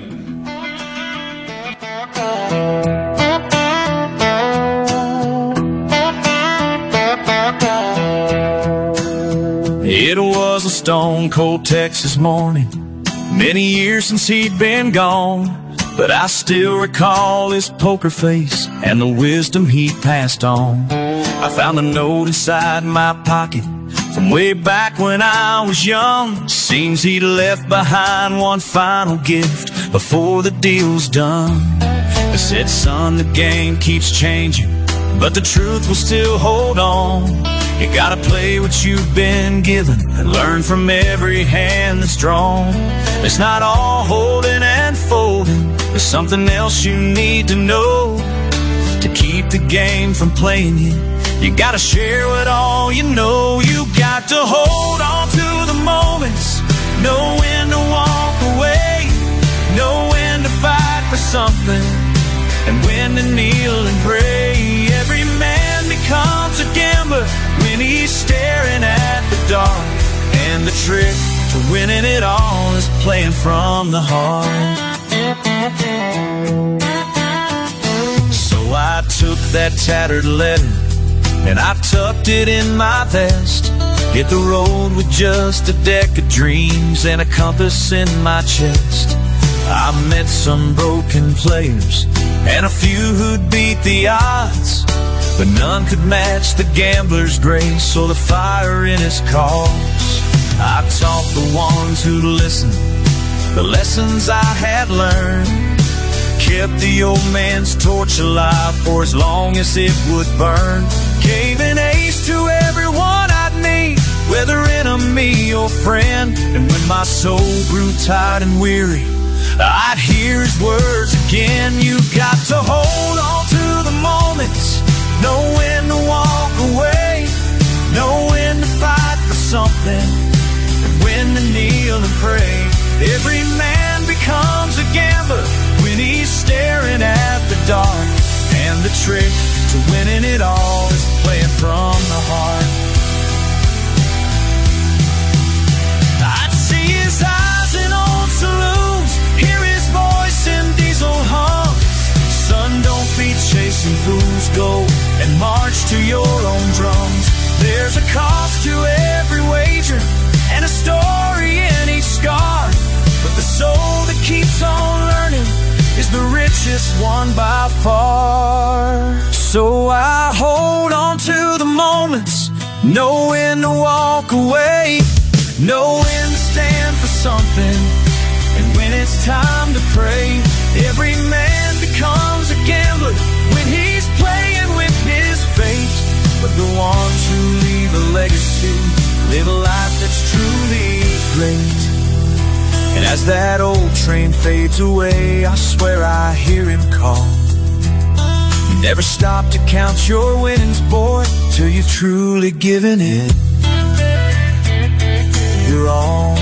It was a stone cold Texas morning, many years since he'd been gone, but I still recall his poker face and the wisdom he'd passed on. I found a note inside my pocket from way back when I was young. Seems he'd left behind one final gift before the deal's done. It said, son, the game keeps changing, but the truth will still hold on. You gotta play what you've been given and learn from every hand that's drawn. It's not all holding and folding. There's something else you need to know to keep the game from playing you. You gotta share with all you know. You got to hold on to the moments, know when to walk away, know when to fight for something, and when to kneel and pray. Every man becomes a gambler when he's staring at the dark, and the trick to winning it all is playing from the heart. So that tattered letter, and I tucked it in my vest. Hit the road with just a deck of dreams and a compass in my chest. I met some broken players and a few who'd beat the odds, but none could match the gambler's grace or the fire in his cause. I taught the ones who listened the lessons I had learned, kept the old man's torch alive for as long as it would burn, gave an ace to everyone I'd meet, whether enemy or friend. And when my soul grew tired and weary, I'd hear his words again. You got to hold on to the moments, know when to walk away, know when to fight for something, and when to kneel and pray. Every man becomes a gambler when he's staring at the dark, and the trick to winning it all is playing from the heart. I'd see his eyes in old saloons, hear his voice in diesel hums. Son, don't be chasing fools, go and march to your own drums. There's a cost to every wager and a story in each scar, but the soul that keeps on learning is the richest one by far. So I hold on to the moments, know when to walk away, know when to stand for something, and when it's time to pray. Every man becomes a gambler when he's playing with his fate, but the ones who leave a legacy live a life that's truly great. And as that old train fades away, I swear I hear him call, you never stop to count your winnings, boy, till you've truly given it your all.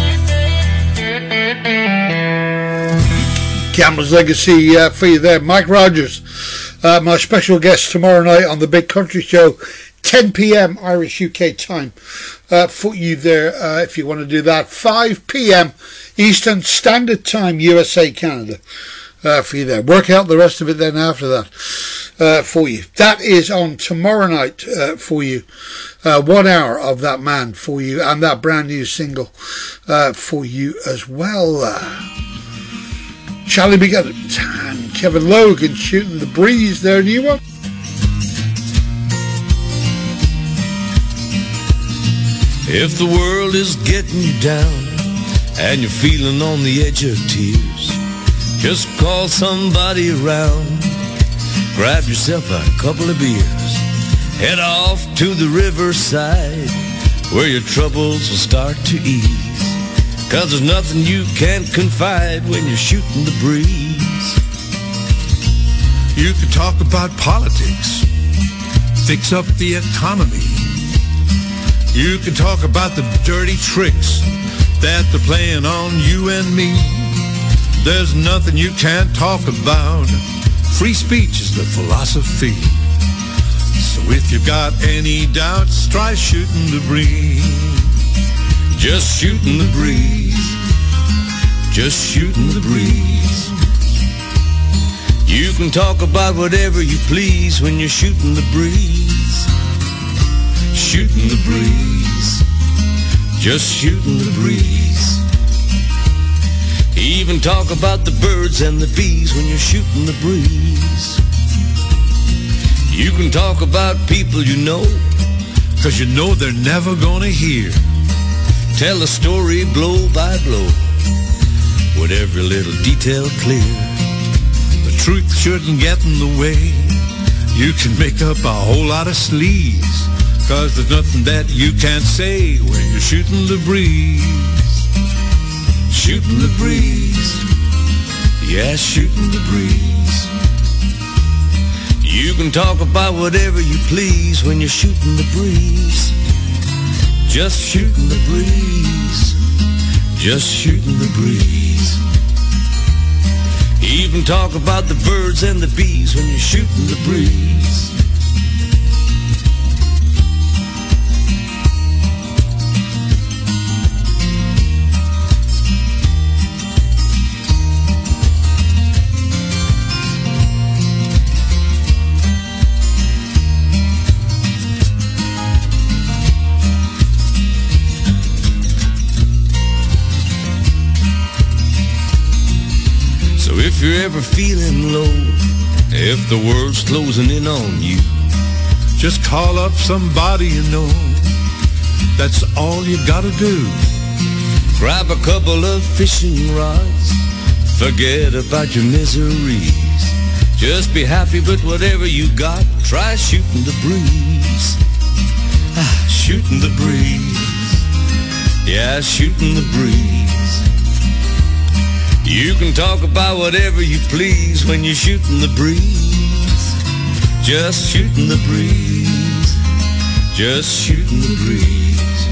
Gambler's Legacy uh, for you there. Mike Rogers, uh, my special guest tomorrow night on the Big Country Show, ten p.m. Irish U K time, uh, for you there uh, if you want to do that. five p.m. Eastern Standard Time, U S A, Canada, uh, for you there. Work out the rest of it then after that uh, for you. That is on tomorrow night uh, for you. Uh, one hour of that man for you, and that brand new single uh, for you as well. Uh, Charlie McGunnett and Kevin Logan, Shooting the Breeze, their new one. If the world is getting you down and you're feeling on the edge of tears, just call somebody around, grab yourself a couple of beers, head off to the riverside where your troubles will start to ease. 'Cause there's nothing you can't confide when you're shooting the breeze. You can talk about politics, fix up the economy. You can talk about the dirty tricks that they're playing on you and me. There's nothing you can't talk about. Free speech is the philosophy. So if you've got any doubts, try shooting the breeze. Just shooting the breeze. Just shooting the breeze. You can talk about whatever you please when you're shooting the breeze. Shooting the breeze. Just shooting the breeze. Even talk about the birds and the bees when you're shooting the breeze. You can talk about people you know, 'cause you know they're never gonna hear. Tell a story blow by blow, with every little detail clear. The truth shouldn't get in the way. You can make up a whole lot of sleaze, 'cause there's nothing that you can't say when you're shooting the breeze. Shooting the breeze. Yeah, shooting the breeze. You can talk about whatever you please when you're shooting the breeze. Just shooting the breeze. Just shooting the breeze. Even talk about the birds and the bees when you're shooting the breeze. If you're ever feeling low, if the world's closing in on you, just call up somebody you know. That's all you gotta do. Grab a couple of fishing rods, forget about your miseries. Just be happy with whatever you got. Try shooting the breeze. Ah, shooting the breeze. Yeah, shooting the breeze. You can talk about whatever you please when you're shooting the breeze. Just shooting the breeze. Just shooting the breeze.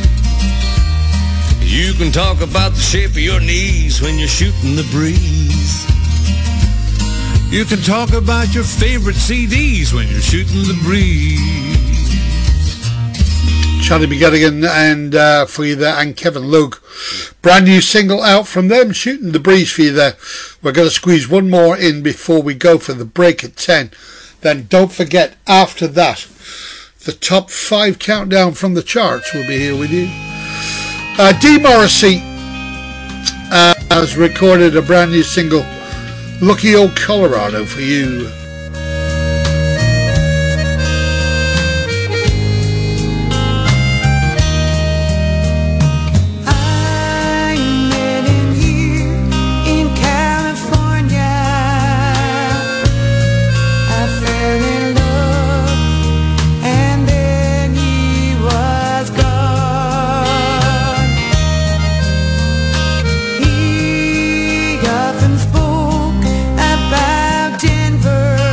You can talk about the shape of your knees when you're shooting the breeze. You can talk about your favorite C Ds when you're shooting the breeze. Charlie McGettigan and uh, for you there, and Kevin Logue. Brand new single out from them, Shooting the Breeze for you there. We're going to squeeze one more in before we go for the break at ten. Then don't forget, after that, the top five countdown from the charts will be here with you. Uh, Dee Morrissey uh, has recorded a brand new single, Lucky Old Colorado, for you. He often spoke about Denver.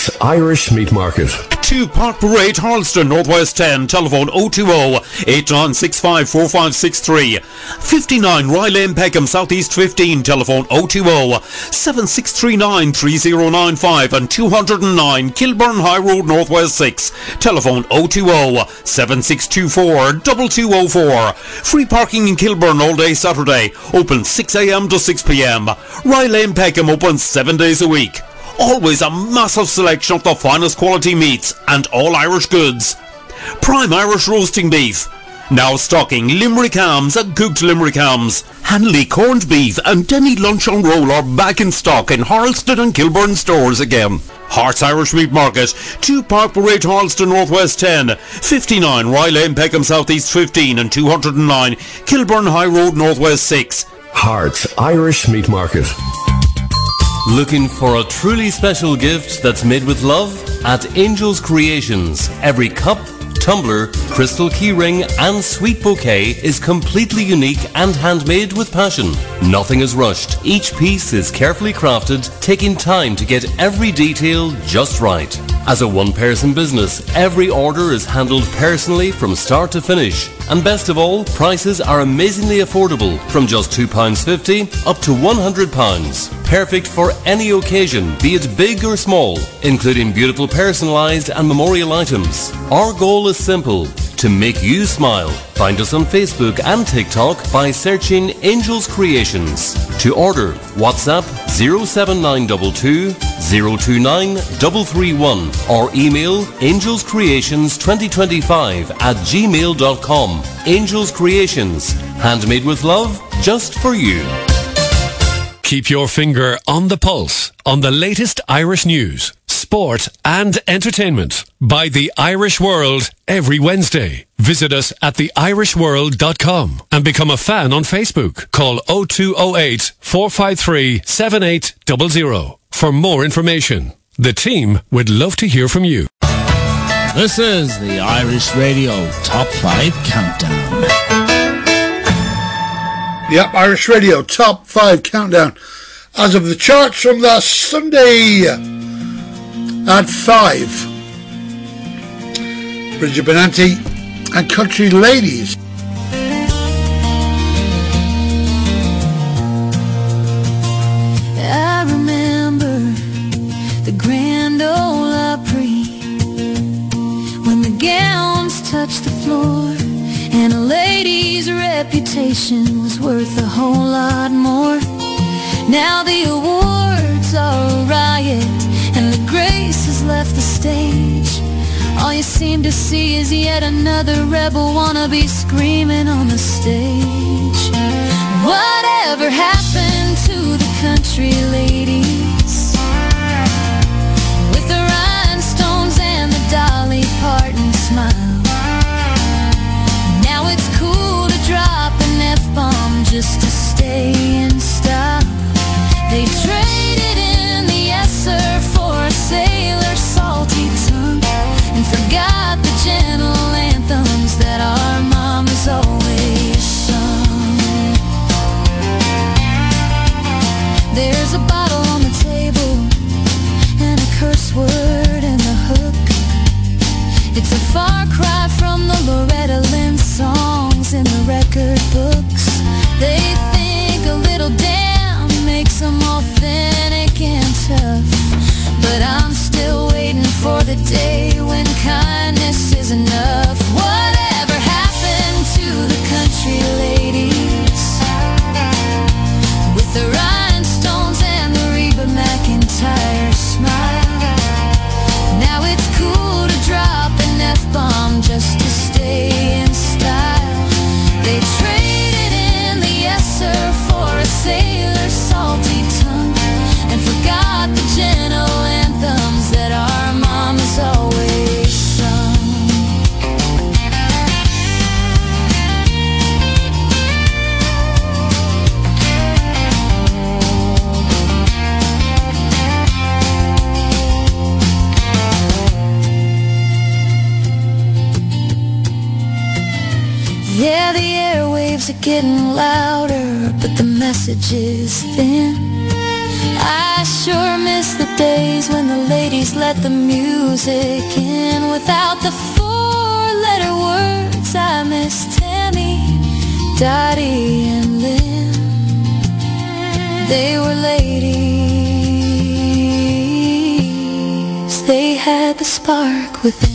Hearts Irish Meat Market. two Park Parade, Harleston, Northwest ten, telephone oh two oh, eight nine six five, four five six three. fifty-nine Rye Lane, Peckham, Southeast fifteen, telephone oh two oh, seven six three nine, three oh nine five, and two oh nine Kilburn High Road, Northwest six, telephone oh two oh, seven six two four, two two oh four. Free parking in Kilburn all day Saturday, open six a m to six p m. Rye Lane, Peckham, open seven days a week. Always a massive selection of the finest quality meats and all Irish goods. Prime Irish roasting beef. Now stocking Limerick hams and cooked Limerick hams. Hanley corned beef and Denny lunch on roll are back in stock in Harleston and Kilburn stores again. Hearts Irish Meat Market, two Park Parade, Harleston, Northwest ten, fifty-nine Rye Lane, Peckham, Southeast fifteen, and two oh nine Kilburn High Road, Northwest six. Hearts Irish Meat Market. Looking for a truly special gift that's made with love? At Angels Creations, every cup, tumbler, crystal keyring and sweet bouquet is completely unique and handmade with passion. Nothing is rushed. Each piece is carefully crafted, taking time to get every detail just right. As a one-person business, every order is handled personally from start to finish. And best of all, prices are amazingly affordable, from just two pounds fifty up to one hundred pounds. Perfect for any occasion, be it big or small, including beautiful personalised and memorial items. Our goal is simple, to make you smile. Find us on Facebook and TikTok by searching Angels Creations. To order, WhatsApp zero seven nine two two, zero two nine three three one or email angelscreations twenty twenty-five at gmail dot com. Angels Creations, handmade with love, just for you. Keep your finger on the pulse on the latest Irish news, sport and entertainment by The Irish World every Wednesday. Visit us at the irish world dot com and become a fan on Facebook. Call oh two oh eight, four five three, seven eight zero zero for more information. The team would love to hear from you. This is the Irish Radio Top five Countdown. Yep, Irish Radio Top five Countdown. As of the charts from last Sunday at five. Bridget Benanti and Country Ladies. I remember the Grand Ole Opry when the gowns touched the floor and a lady's reputation was worth a whole lot more. Now the awards are a riot and the grace has left the stage. All you seem to see is yet another rebel wannabe screaming on the stage. Whatever happened to the country ladies with the rhinestones and the Dolly Parton smile? Now it's cool to drop an F-bomb just to stay in style. They traded in the yes sir for a sailor's salty tongue and forgot the gentle anthems that our mamas always sung. There's a bottle on the table and a curse word in the hook. It's a far cry from the Loretta Lynn songs in the record books. They think a little damn makes them authentic and tough, but I'm still waiting for the day when kindness is enough. Whatever happened to the country ladies with the rhinestones and the Reba McEntire smile? Now it's cool to drop an F-bomb just to stay in style. They traded in the yes sir for a sailor's salty tongue and forgot the gentle anthems that our mamas always sung. Yeah, the airwaves are getting louder, but the message is thin. I sure miss the days when the ladies let the music in without the four-letter words. I miss Tammy, Dottie, and Lynn. They were ladies. They had the spark within.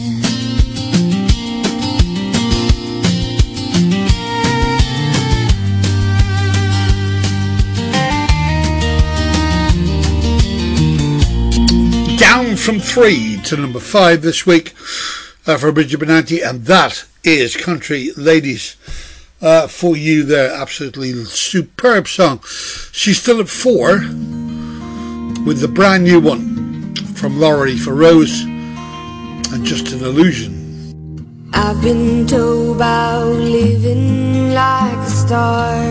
Down from three to number five this week uh, for Bridget Benanti, and that is Country Ladies uh, for you there. Absolutely superb song. She's still at four with the brand new one from Laurie for Rose and Just an Illusion. I've been told about living like a star,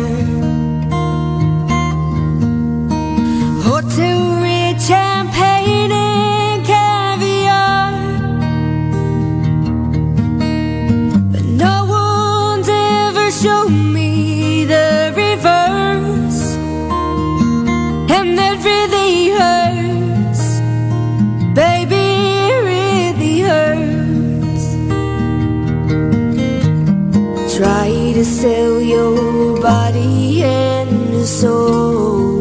hotel rich champagne and caviar, but no one's ever shown me the reverse, and that really hurts, baby, it really hurts. Try to sell your body and soul,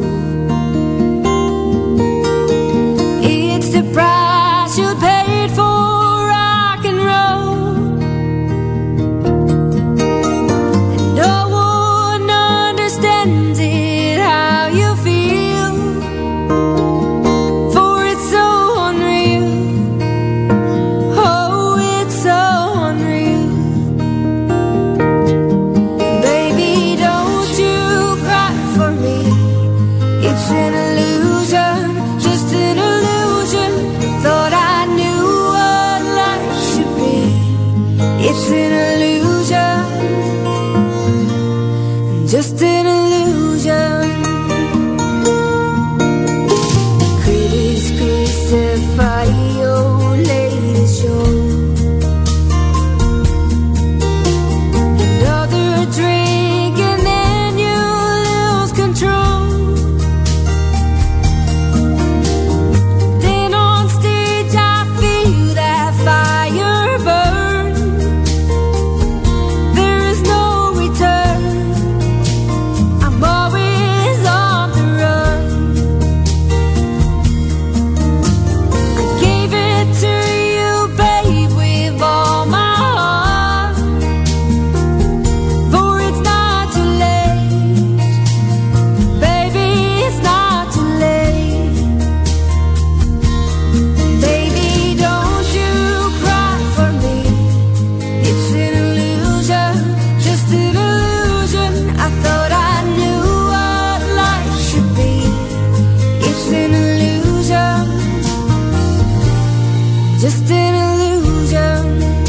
it's the price you paid for rock and roll, and no one understands it how you feel, for it's so unreal. Oh, it's so unreal. Baby, don't you cry for me. It's an illusion, just an illusion. Thought I knew what life should be. It's an illusion, just an illusion. Critics crucify your latest show. Another drink and then you lose control. Then on stage I feel that fire burn. There is no return. I'm always on the run. I gave it to you, babe, with all my heart, for it's not too late. Baby, it's not too late. Baby, don't you cry for me. It's an illusion, just an illusion. I thought I knew what life should be. It's an illusion, just an illusion.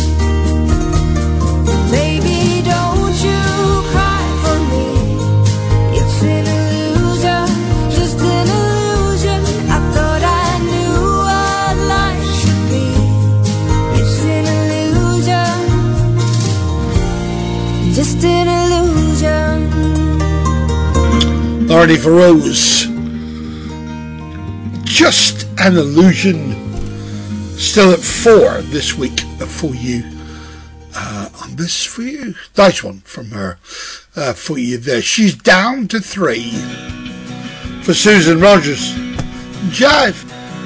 Baby, don't you cry for me. It's an illusion, just an illusion. I thought I knew what life should be. It's an illusion, just an illusion. Laurie for Rose, Just an Illusion. Still at four this week for you. Uh, on this for you. Nice one from her uh, for you there. She's down to three for Susan Rogers. Jive.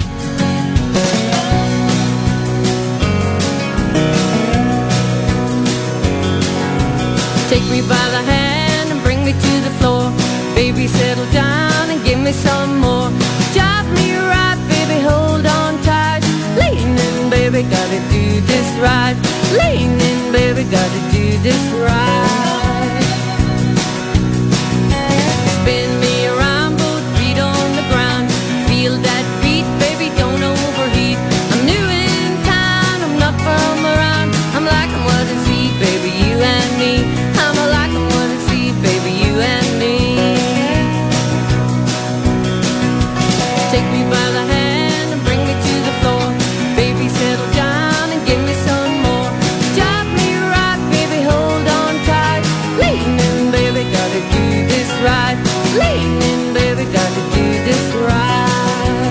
Take me by the hand and bring me to the floor. Baby, settle down and give me some more. Jive me right, baby, hold on tight. Lean in, baby, gotta do this right. Lean in, baby, gotta do this right. Spin me around, both feet on the ground. Feel that beat, baby, don't overheat. I'm new in town, I'm not from around. I'm liking what I see, baby, you and me. I'm a liking what I see, baby, you and me. Take me by the hand and bring me to the floor. Baby, settle down and give me some more. Jive me right, baby, hold on tight. Lean in, baby, gotta do this right. Lean in, baby, gotta do this right.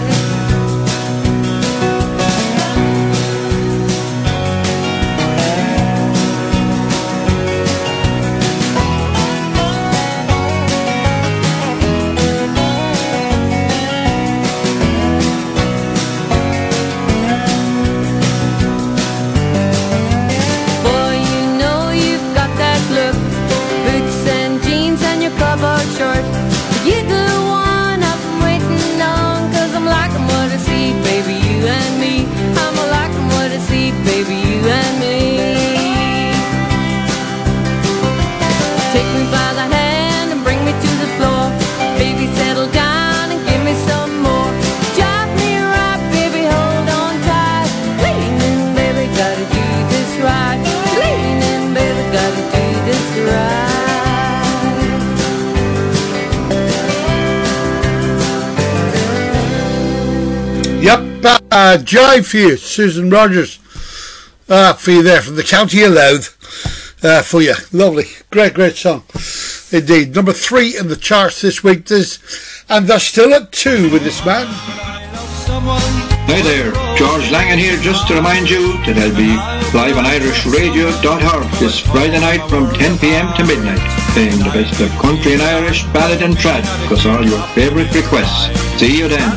Take me by the hand and bring me to the floor. Baby, settle down and give me some more. Chop me right, baby, hold on tight. Leaning, baby, gotta do this right. Leaning, baby, gotta do this right. Yep, uh, jive for you, Susan Rogers. Uh, for you there from the County of Louth. Uh, for you. Lovely. Great, great song. Indeed. Number three in the charts this week. This, and they're still at two with this man. Hi there, George Langan here, just to remind you that I'll be live on Irish Radio dot org this Friday night from ten p.m. to midnight, playing the best of country and Irish, ballad and trad, because all your favourite requests. See you then.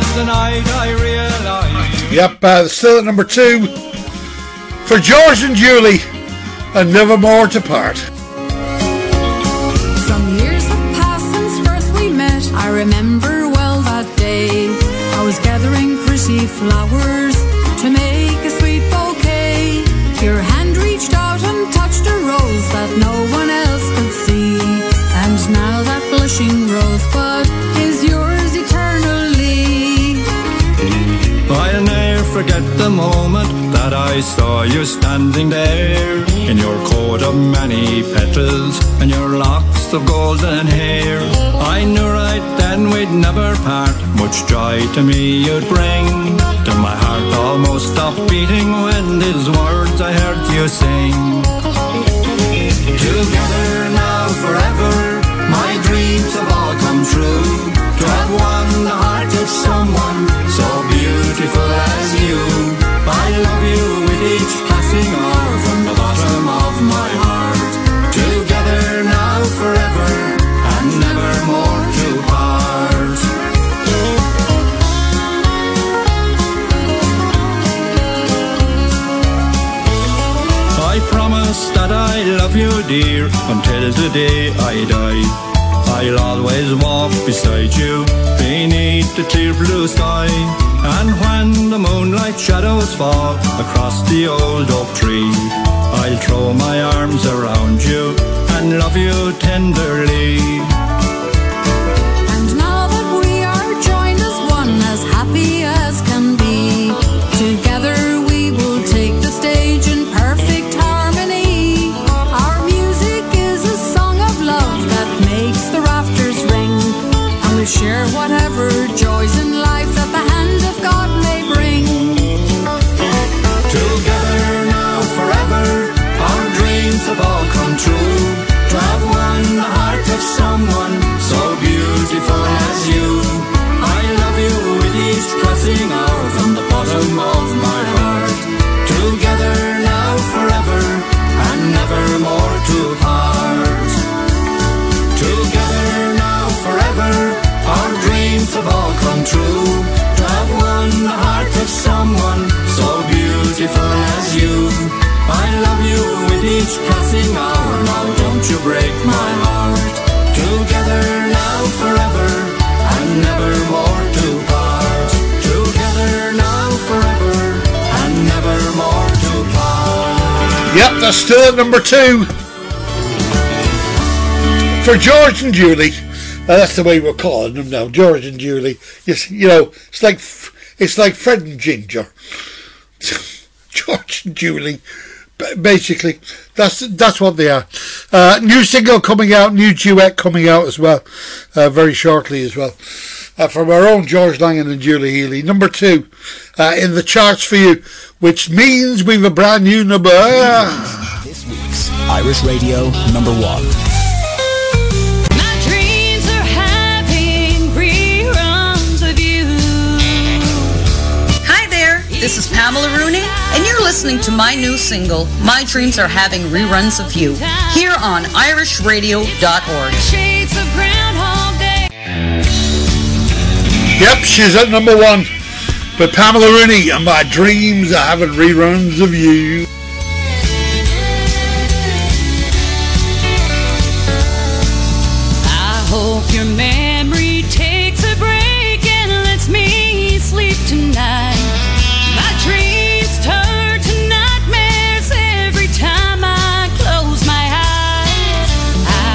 Yep, uh, still at number two for George and Julie, and Never More to Part. Some years have passed since first we met. I remember well that day. I was gathering pretty flowers to make a sweet bouquet. Your hand reached out and touched a rose that no one else could see. And now that blushing rosebud is yours eternally. I'll never forget the moment that I saw you standing there, in your coat of many petals and your locks of golden hair. I knew right then we'd never part, much joy to me you'd bring, till my heart almost stopped beating when these words I heard you sing. Together now forever, my dreams have all come true, to have won the heart of someone so beautiful as you. I love you with each passing hour from the bottom of my heart. Together now forever and never more to part. I promise that I love you, dear, until the day I die. I'll always walk beside you beneath the clear blue sky. And when the moonlight shadows fall across the old oak tree, I'll throw my arms around you and love you tenderly. And now that we are joined as one, as happy as can be, together we will take the stage in perfect harmony. Our music is a song of love that makes the rafters ring, and we'll share whatever joys in life that the hand of God may bring. Together now forever, our dreams have all come true, to have won the heart of someone so beautiful as you. I love you with each passing hour from the bottom of my heart. Together now forever and never more to part. Together now forever, our dreams have all come true, to have won the heart of someone so beautiful as you. I love you with each passing hour, now don't you break my heart. Together now forever and never more to part. Together now forever and never more to part. Yep, that's still at number two for George and Julie. Uh, that's the way we're calling them now, George and Julie. You, you know, it's like it's like Fred and Ginger. George and Julie, basically, that's that's what they are. Uh, new single coming out, new duet coming out as well, uh, very shortly as well, uh, from our own George Langan and Julie Healy. Number two uh, in the charts for you, which means we've a brand new number. This week's Irish Radio number one. This is Pamela Rooney, and you're listening to my new single, My Dreams Are Having Reruns of You, here on Irish Radio dot org. Yep, she's at number one. But Pamela Rooney, and My Dreams Are Having Reruns of You. I hope your memory takes a break and lets me sleep tonight. I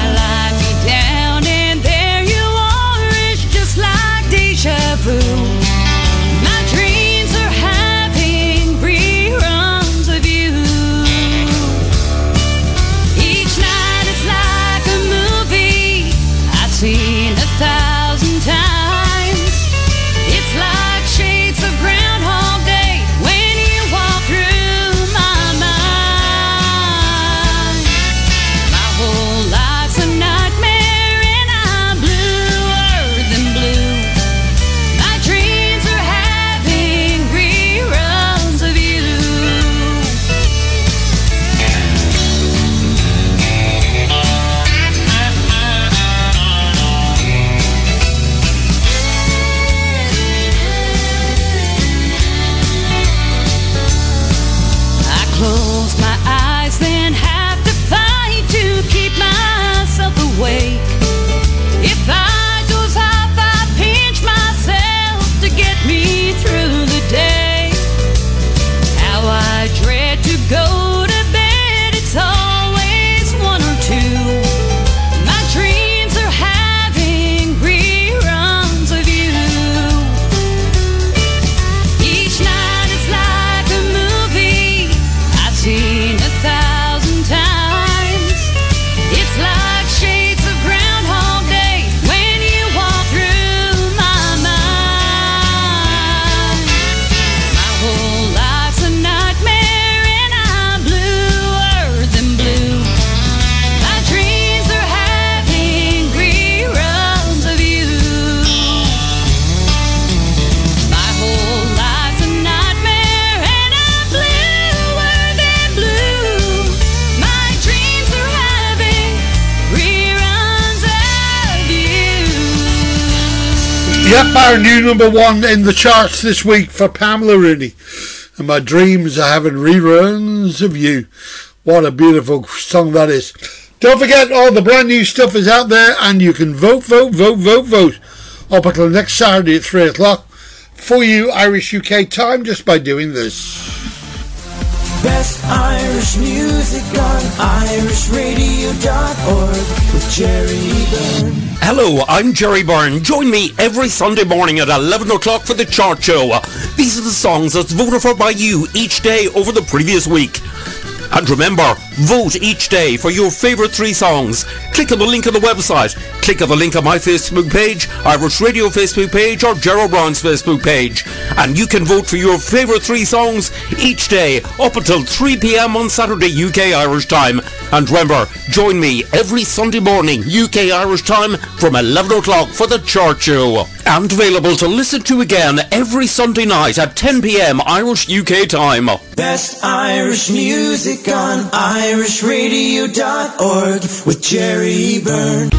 Yep, our new number one in the charts this week for Pamela Rooney. And my dreams are having reruns of you. What a beautiful song that is. Don't forget, all the brand new stuff is out there, and you can vote, vote, vote, vote, vote up until next Saturday at three o'clock for you Irish U K time just by doing this. Best Irish music on irish radio dot org with Jerry Byrne. Hello, I'm Jerry Byrne. Join me every Sunday morning at eleven o'clock for the Chart Show. These are the songs that's voted for by you each day over the previous week. And remember, vote each day for your favourite three songs. Click on the link on the website. Click on the link on my Facebook page, Irish Radio Facebook page, or Gerald Brown's Facebook page. And you can vote for your favourite three songs each day up until three p.m. on Saturday U K Irish time. And remember, join me every Sunday morning U K Irish time from eleven o'clock for the Chart Show. And available to listen to again every Sunday night at ten p.m. Irish U K time. Best Irish music on irish radio dot org with Jerry Byrne.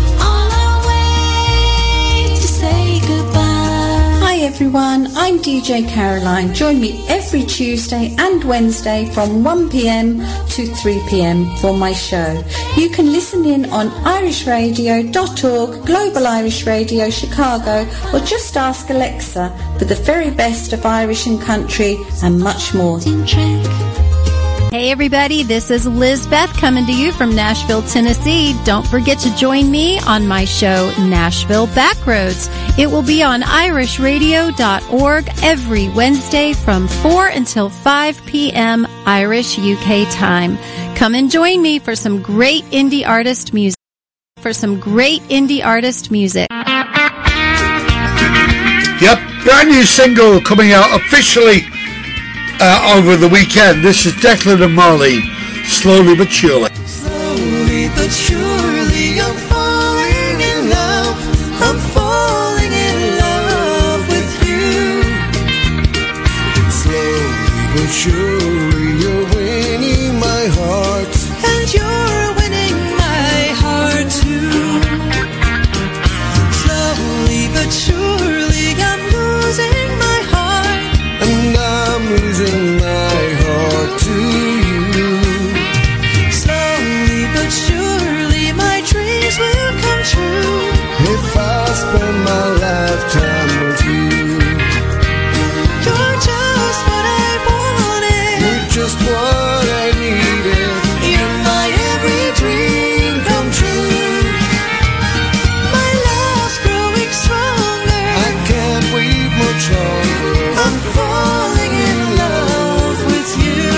Hi everyone, I'm D J Caroline. Join me every Tuesday and Wednesday from one p.m. to three p.m. for my show. You can listen in on irish radio dot org, Global Irish Radio Chicago, or just ask Alexa for the very best of Irish and country and much more. Hey everybody, this is Lizbeth coming to you from Nashville, Tennessee. Don't forget to join me on my show, Nashville Backroads. It will be on irish radio dot org every Wednesday from four until five p.m. Irish U K time. Come and join me for some great indie artist music. For some great indie artist music. Yep, brand new single coming out officially Uh, over the weekend. This is Declan and Marlene, Slowly But Surely. Slowly but surely I'm falling in love. I'm falling in love with you. Slowly but surely you're winning my heart. And you're winning my heart too. Slowly but surely I'm losing my heart. And I'm losing my heart to you. Slowly but surely my dreams will come true. If I spend my lifetime with you. You're just what I wanted. You're just what I needed. You're my every dream come true. My love's growing stronger. I can't wait much longer. I'm falling in love with you.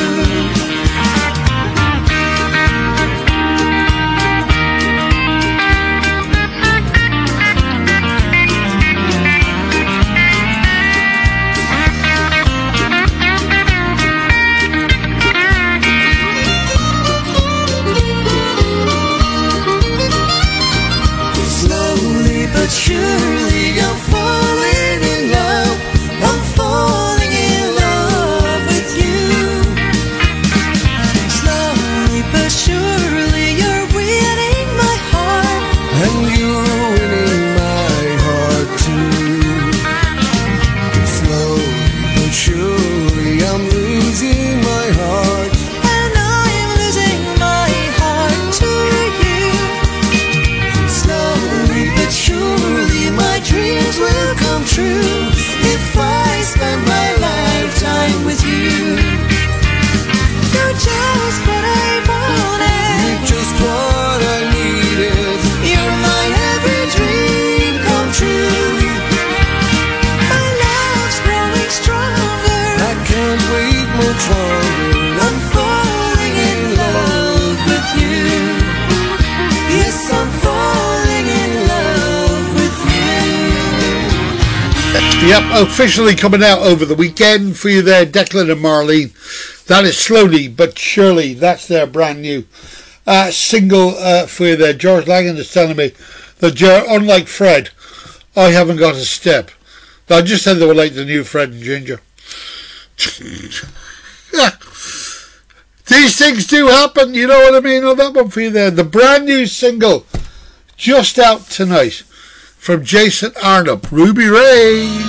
Slowly but surely I'm falling in love. I'm falling in love with you. Slowly but surely you're winning my heart. And you're winning my heart too. Slowly but surely I'm losing my heart. And I'm losing my heart to you. Slowly but surely my dreams will come true. If I spend my lifetime with you. You're just what I wanted. You're just what I needed. You're my every dream come true. My love's growing stronger. I can't wait much longer. I'm falling in love with you. Yes, I'm falling in love with you. Yep, officially coming out over the weekend for you there, Declan and Marlene. That is Slowly But Surely. That's their brand new uh, single uh, for you there. George Langan is telling me that, Ger- unlike Fred, I haven't got a step. I just said they were like the new Fred and Ginger. Yeah. These things do happen, you know what I mean? Oh, that one for you there. The brand new single, just out tonight, from Jason Arnott, Ruby Ray.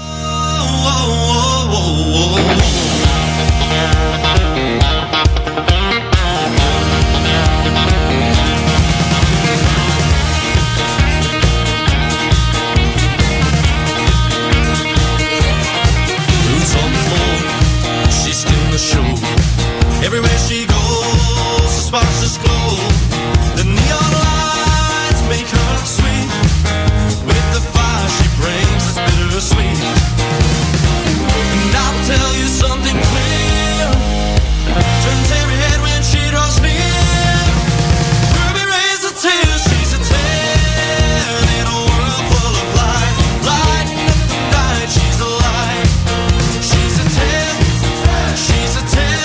Everywhere she goes, the sparks just glow. The neon lights make her look sweet. With the fire she brings, it's bittersweet. And I'll tell you something clear. Turns every head when she draws near. Ruby Ray's a tear, she's a tear in a world full of light. Lighting up the night, she's a light. She's a tear, she's a tear.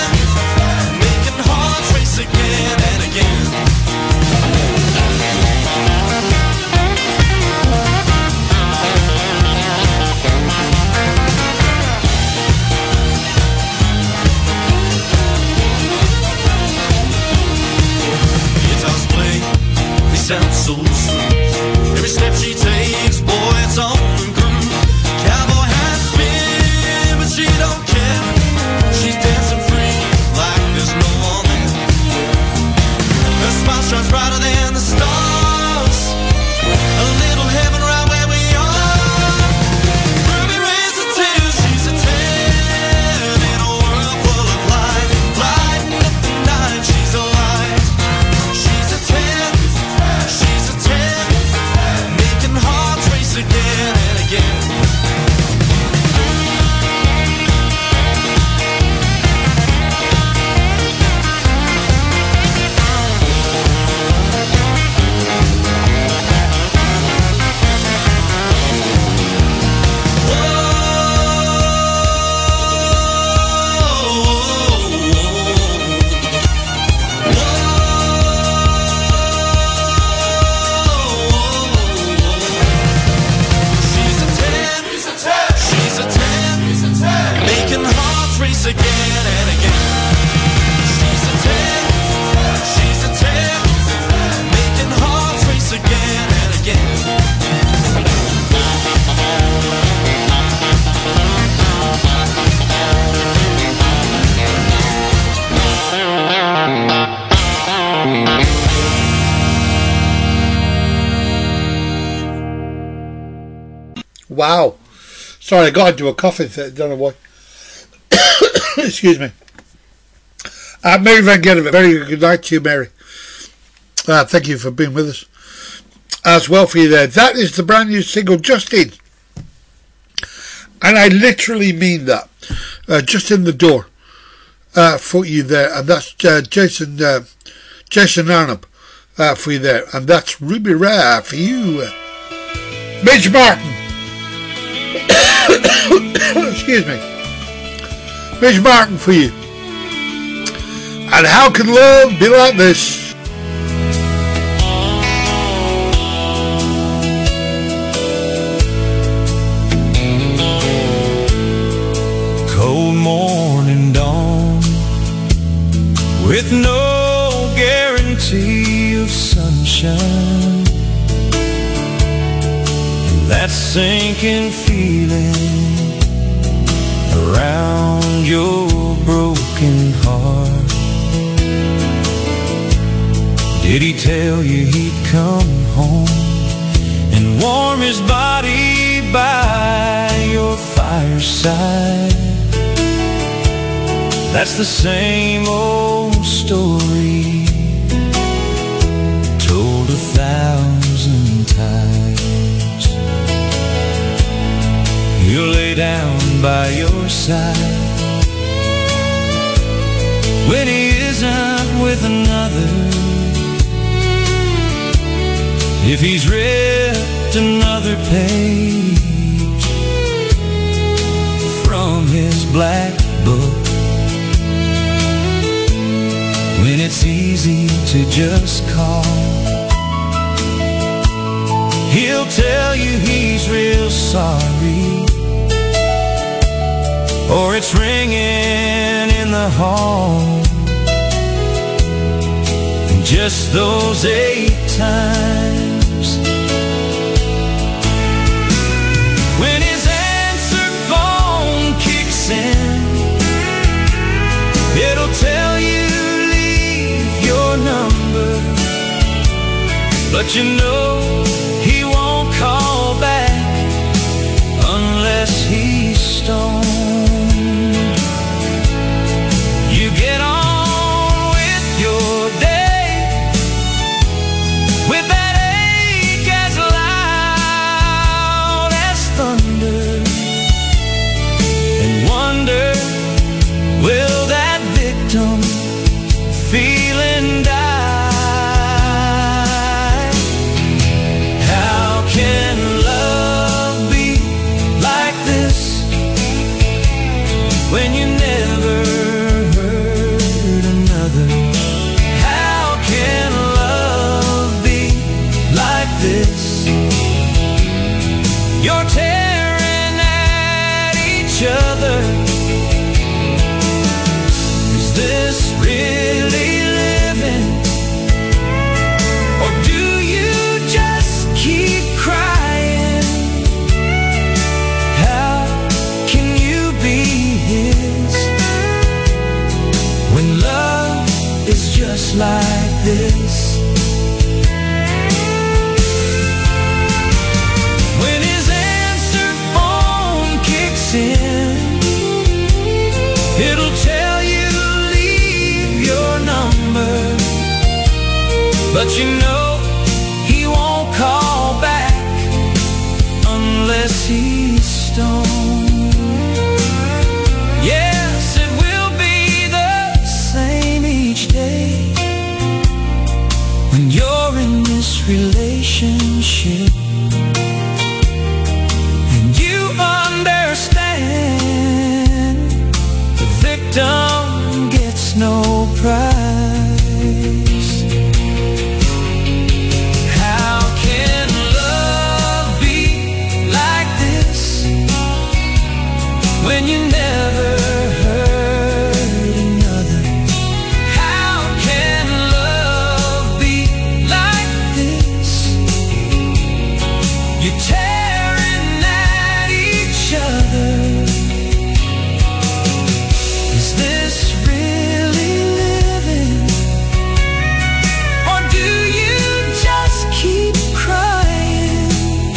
Again and again. Guitars play, they sound so smooth. Every step she takes, boy, it's on the groove. Cowboy hats spin, but she don't care. She's dancing free like there's no one there. Her smile shines brighter than the stars. A little heaven right where we are. Ruby Ray's a tear, she's a tear in a world full of light. Lighting up the night, she's a light. She's a tear, she's a tear, making hearts race again and again. Again and again. She's a tear, she's a tear, making hearts race again and again. Wow. Sorry, I got into a cough fit. Don't know why. Excuse me. Uh, Mary Van Gelder, a very good night to you, Mary. Uh, thank you for being with us as well for you there. That is the brand new single, Just In. And I literally mean that. Uh, just in the door uh, for you there. And that's uh, Jason uh, Jason Arnott uh, for you there. And that's Ruby Ray for you. Midge Martin. Excuse me. Midge Martin for you. And how can love be like this? Cold morning dawn with no guarantee of sunshine. That sinking feeling around your broken heart. Did he tell you he'd come home and warm his body by your fireside? That's the same old story, told a thousand times. He'll lay down by your side when he isn't with another. If he's ripped another page from his black book, when it's easy to just call, he'll tell you he's real sorry, or it's ringing in the hall. And just those eight times but you know he won't call back unless he's stoned. You get on with your day with that ache as loud as thunder, and wonder, will that victim feeling die? How can love be like this when you never hurt another? How can love be like this? You're tearing at each other. Is this really living? Or do you just keep crying? How can you be his when love is just like this? When his answer phone kicks in, it'll tell you leave your number, but you know he won't call back unless he's stoned. Yes, it will be the same each day when you're in this relationship, and you understand the victim gets no prize. How can love be like this when you never hurt another? How can love be like this? You're tearing at each other. Is this really living? Or do you just keep crying?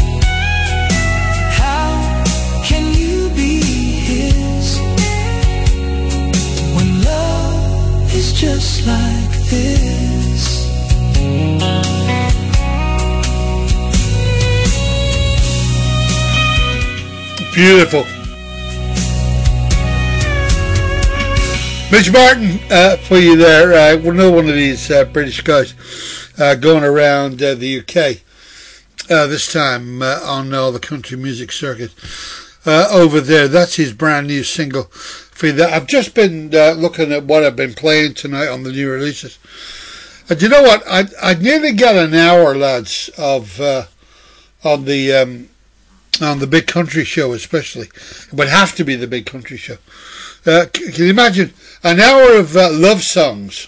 How can you be his when love is just like this? Beautiful. Mitch Martin uh, for you there. Uh, we know one of these uh, British guys uh, going around uh, the U K uh, this time uh, on all the country music circuit uh, over there. That's his brand new single for you there. I've just been uh, looking at what I've been playing tonight on the new releases. And you know what? I'd, I'd nearly get an hour, lads, of uh, on the um, on the Big Country Show, especially. It would have to be the Big Country Show. Uh, c- can you imagine an hour of uh, love songs?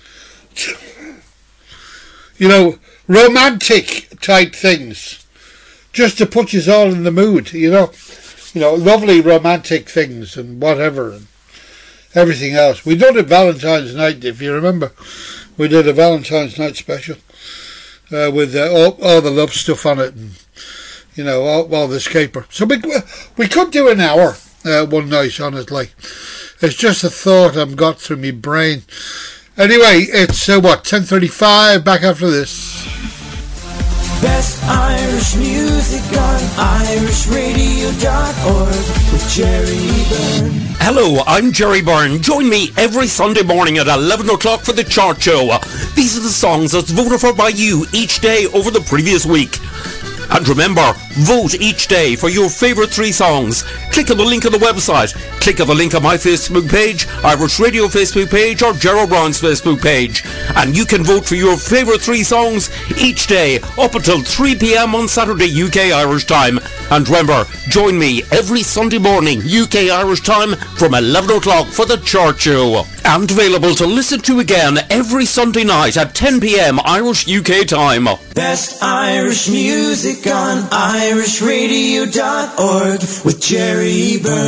You know, romantic type things, just to put you all in the mood. You know, you know, lovely romantic things and whatever and everything else. We did a Valentine's night, if you remember. We did a Valentine's night special uh, with uh, all, all the love stuff on it, and you know, all, all the Escaper. So we we could do an hour uh, one night on it. Like, it's just a thought I've got through my brain. Anyway, it's uh, what, ten thirty-five. Back after this. Best Irish music on irish radio dot org with Jerry Byrne. Hello, I'm Jerry Byrne. Join me every Sunday morning at eleven o'clock for the Chart Show. These are the songs that's voted for by you each day over the previous week. And remember, vote each day for your favourite three songs. Click on the link on the website. Click on the link on my Facebook page, Irish Radio Facebook page, or Gerald Brown's Facebook page. And you can vote for your favourite three songs each day up until three p.m. on Saturday U K Irish time. And remember, join me every Sunday morning U K Irish time from eleven o'clock for the Chart Show. And available to listen to again every Sunday night at ten p.m. Irish U K time. Best Irish music on irish radio dot org with Jerry Byrne.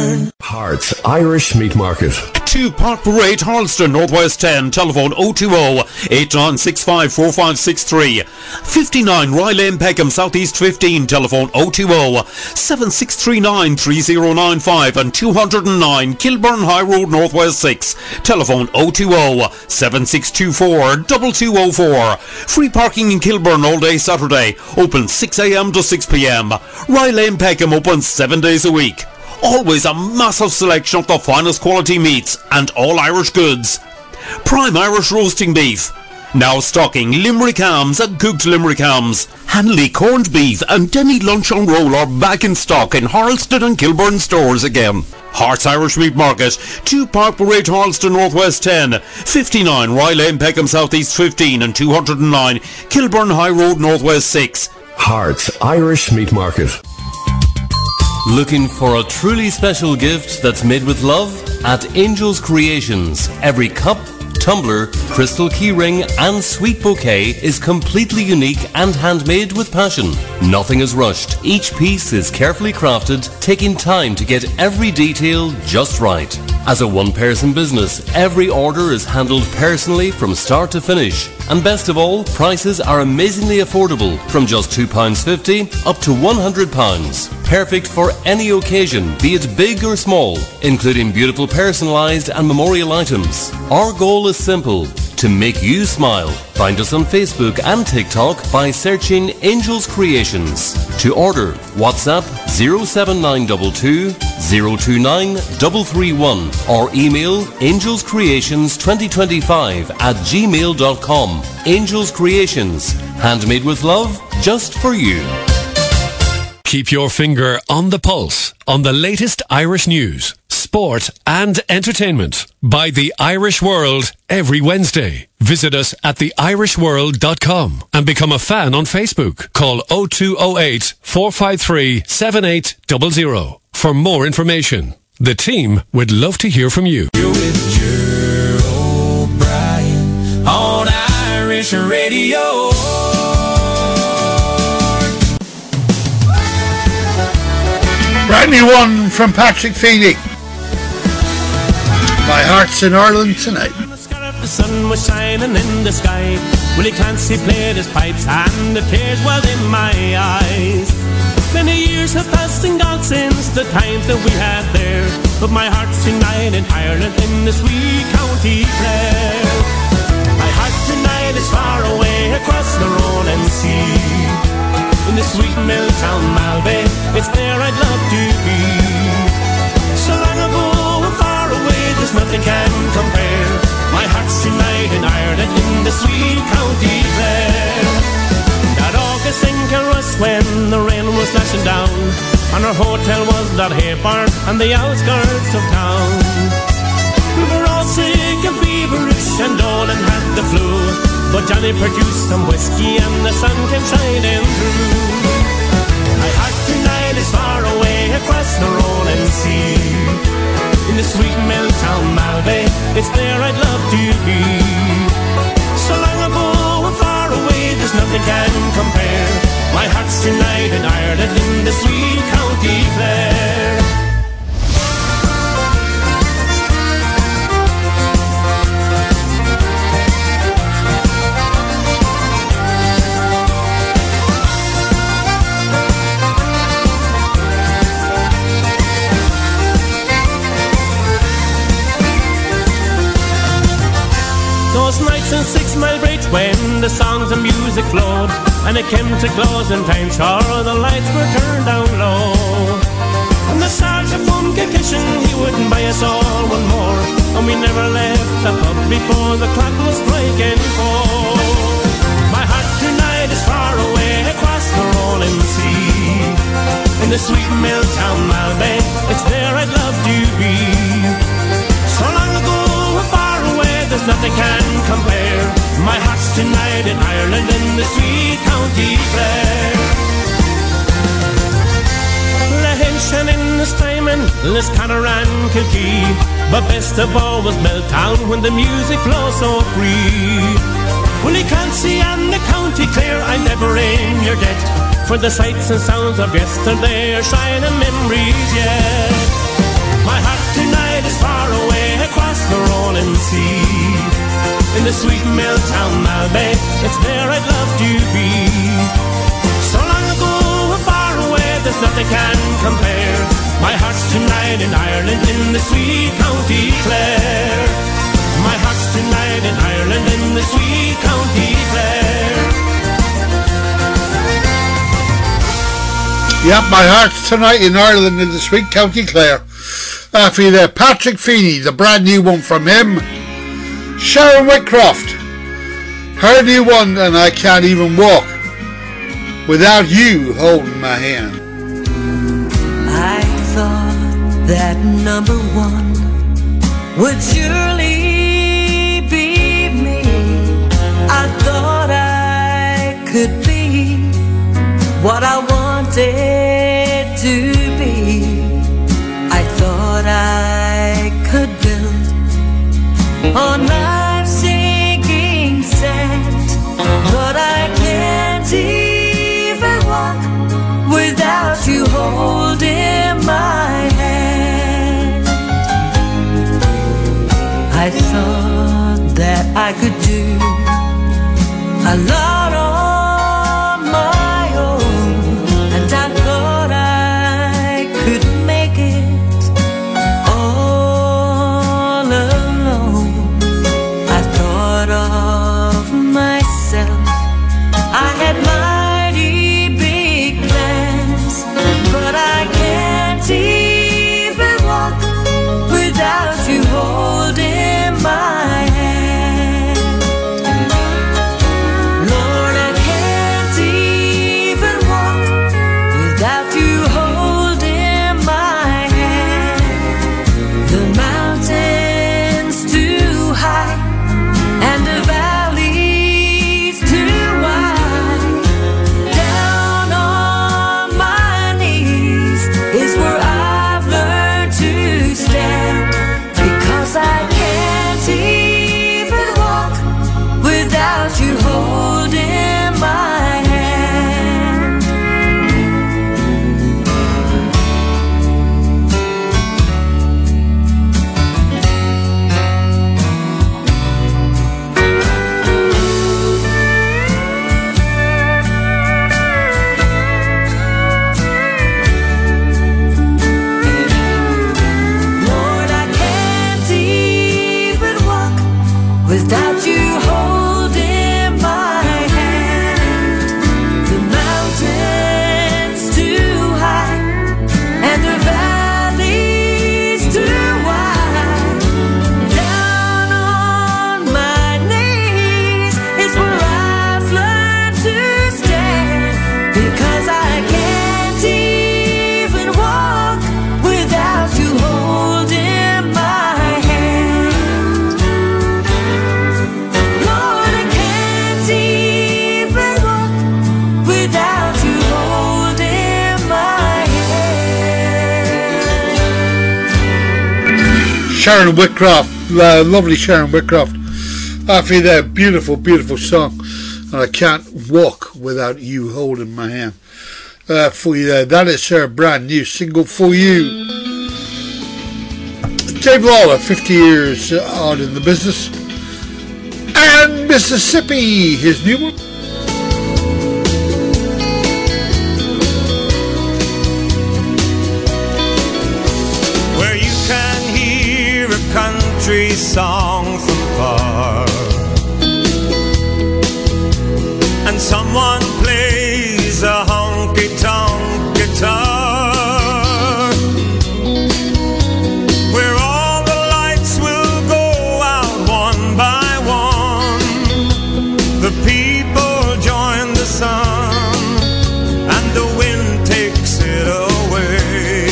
Hearts Irish Meat Market. two Park Parade, Harleston, Northwest ten, telephone oh two oh, eight nine six five, four five six three. fifty-nine Rye Lane, Peckham, Southeast fifteen, telephone oh two oh, seven six three nine, three oh nine five, and two oh nine Kilburn High Road, Northwest six, telephone oh two oh, seven six two four, two two oh four. Free parking in Kilburn all day Saturday, open six a m to six p m. Rye Lane, Peckham, open seven days a week. Always a massive selection of the finest quality meats and all Irish goods. Prime Irish roasting beef. Now stocking Limerick hams and cooked Limerick hams. Hanley corned beef and Denny lunch on roll are back in stock in Harleston and Kilburn stores again. Hearts Irish Meat Market, two Park Parade, Harleston, Northwest ten, fifty-nine Rye Lane, Peckham, Southeast fifteen, and two oh nine Kilburn High Road, Northwest six. Hearts Irish Meat Market. Looking for a truly special gift that's made with love? At Angels Creations, every cup, tumbler, crystal keyring and sweet bouquet is completely unique and handmade with passion. Nothing is rushed. Each piece is carefully crafted, taking time to get every detail just right. As a one-person business, every order is handled personally from start to finish. And best of all, prices are amazingly affordable, from just two pounds fifty up to one hundred pounds. Perfect for any occasion, be it big or small, including beautiful personalised and memorial items. Our goal is simple: to make you smile. Find us on Facebook and TikTok by searching Angels Creations. To order, WhatsApp zero seven nine two two, zero two nine three three one or email angelscreations twenty twenty-five at gmail dot com. Angels Creations, handmade with love, just for you. Keep your finger on the pulse on the latest Irish news, sport and entertainment by The Irish World every Wednesday. Visit us at the irish world dot com and become a fan on Facebook. Call oh two oh eight, four five three, seven eight zero zero for more information. The team would love to hear from you. You're with Ger O'Brien on Irish Radio. Brand new one from Patrick Feeney. My Heart's in Ireland Tonight. The sun was shining in the sky. Willie Clancy played his pipes and the tears welled in my eyes. Many years have passed and gone since the time that we had there, but my heart's tonight in Ireland in the sweet county Clare. My heart tonight is far away across the rolling sea, in the sweet mill town Malbay, it's there I'd love to be. So long ago and far away, there's nothing can compare. My heart's tonight in Ireland, in the sweet county Clare. That August in Kilruss when the rain was lashing down, and our hotel was that hay barn on the outskirts of town. We were all sick and feverish and Dolan had the flu, but Johnny produced some whiskey and the sun came shining through. My heart tonight is far away across the rolling sea, in the sweet mill town Malbay, it's there I'd love to be. So long ago and far away, there's nothing can compare. My heart's tonight in Ireland, in the sweet county Clare. Those nights in Six Mile Bridge when the songs and music flowed, and it came to closing time, sure the lights were turned down low. And the sergeant from Kilkishen, he wouldn't buy us all one more, and we never left the pub before the clock was striking four. My heart tonight is far away across the rolling sea, in the sweet mill town Malbay, it's there I'd love to be. So long ago and far away, there's nothing can compare. My heart's tonight in Ireland, in the sweet county Clare. Lahinch and Innistrayman, Lisconnor and Kilkee, but best of all was Milltown when the music flows so free. Willie Clancy and the county Clare, I never in your debt, for the sights and sounds of yesterday are shining memories yet. My heart tonight is far away across the rolling sea. In the sweet Milltown Malbay, it's there I'd love to be. So long ago, far away, there's nothing can compare. My heart's tonight in Ireland, in the sweet County Clare. My heart's tonight in Ireland, in the sweet County Clare. Yep, my heart's tonight in Ireland, in the sweet County Clare. After you there, Patrick Feeney, the brand new one from him. Sharon Whitcroft, her new one, and I Can't Even Walk Without You Holding My Hand. I thought that number one would surely be me. I thought I could be what I wanted to be. I thought I could build on life's sinking sand, but I can't even walk without you holding my hand. I thought that I could do a lot on my own, and I thought I could make it all alone. I thought of myself, I had mighty big plans, but I can't even walk without you holding my hand. Lord, I can't even walk without you holding my hand. The mountain's too high and the valley's too wide. Down on my knees is where I've learned to stand, because I can't even walk without you holding my hand. Lord, I can't even walk without you holding my hand. The mountain's too high and the valley's too wide. Down on my knees is where I've learned to stand, because I can't even walk without you holding my hand. Lord, I can't even walk without you holding my hand. Sharon Whitcroft, uh, lovely Sharon Whitcroft. After that beautiful, beautiful song, and I Can't Walk Without You Holding My Hand. Uh, for you there, that is her brand new single for you. Dave Lawler, fifty years uh, on in the business, and Mississippi, his new one. Where you can hear a country song from far, and someone plays a honky-tonk guitar, where all the lights will go out one by one. The people join the sun, and the wind takes it away.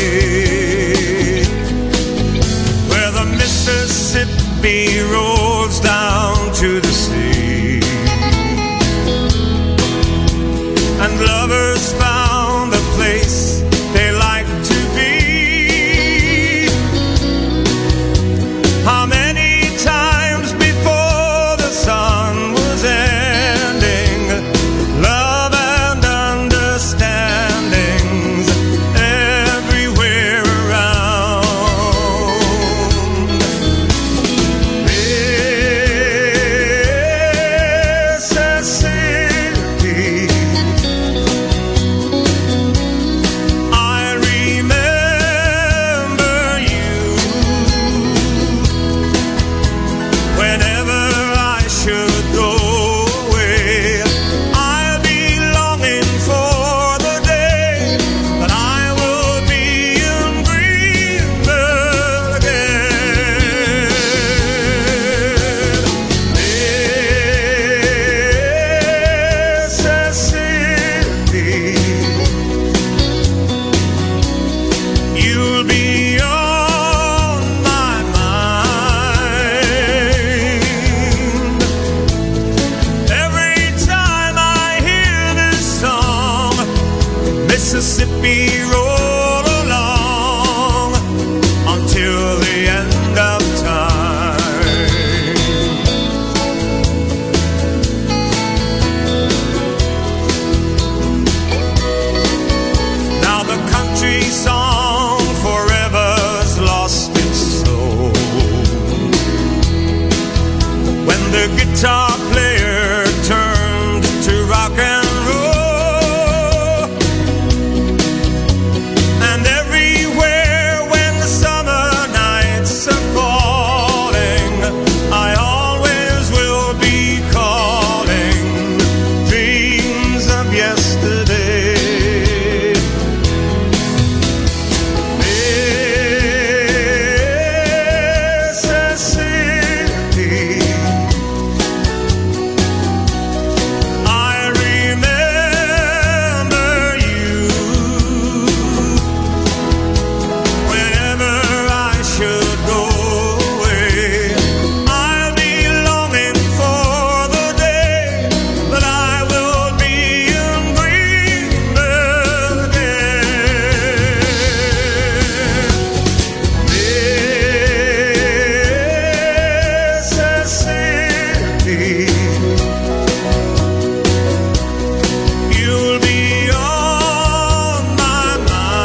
Where the Mississippi rolls down to the sea, and lovers found a place they like to be. How many times before the sun was ending, love and understandings everywhere around. Mississippi roll along until the end of time. Now the country song forever's lost its soul. When the guitar player turned to rock and roll, and everywhere when the summer nights are falling, I always will be calling dreams of yesterday. Mississippi, I remember you whenever I should go away. I'll be longing for the day that I will be in Greenville again. Mississippi, you'll be on my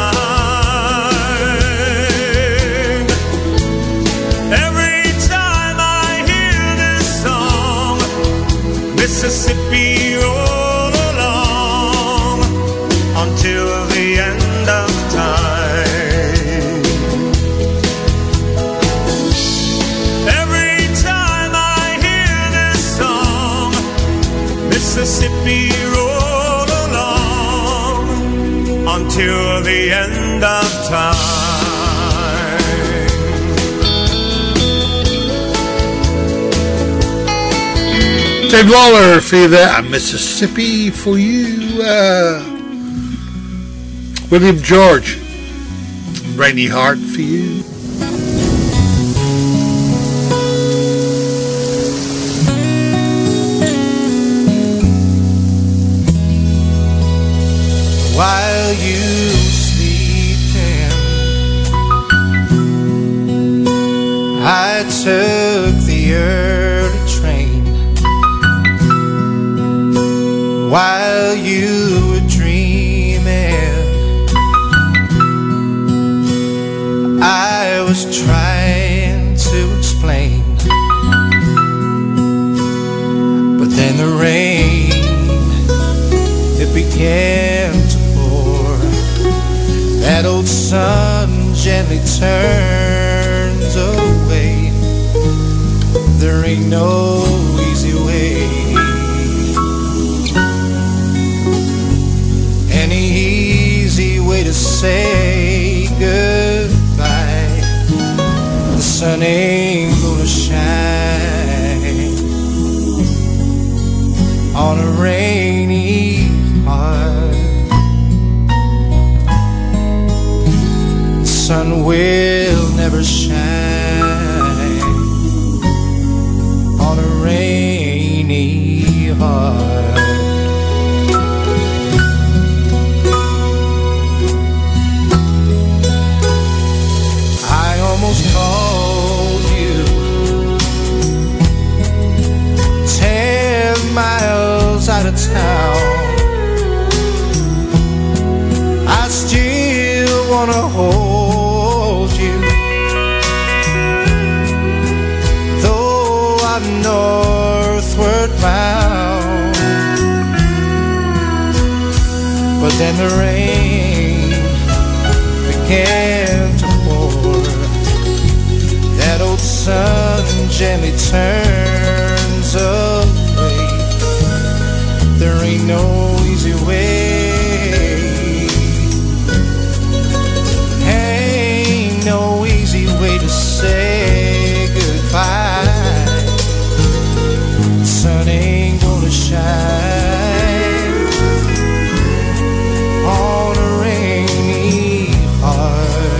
mind. Every time I hear this song, Mississippi roll along until the end of time. Every time I hear this song, Mississippi roll along until the end of time. Dave Lawler for you there, and Mississippi for you. Uh, William George, Rainy Heart for you. While you sleeping, I took the early train. While you were dreaming, I was trying to explain, but then the rain, it began to pour. That old sun gently turns away. There ain't no easy way, any easy way to say goodbye. The sun ain't gonna shine on a rainy heart. The sun will never shine on a rainy heart. I almost called you ten miles out of town. I still wanna hold you, though I'm northward bound. But then the rain began to pour. That old sun gently turns away. There ain't no easy way, ain't no easy way to say goodbye. The sun ain't gonna shine on a rainy heart.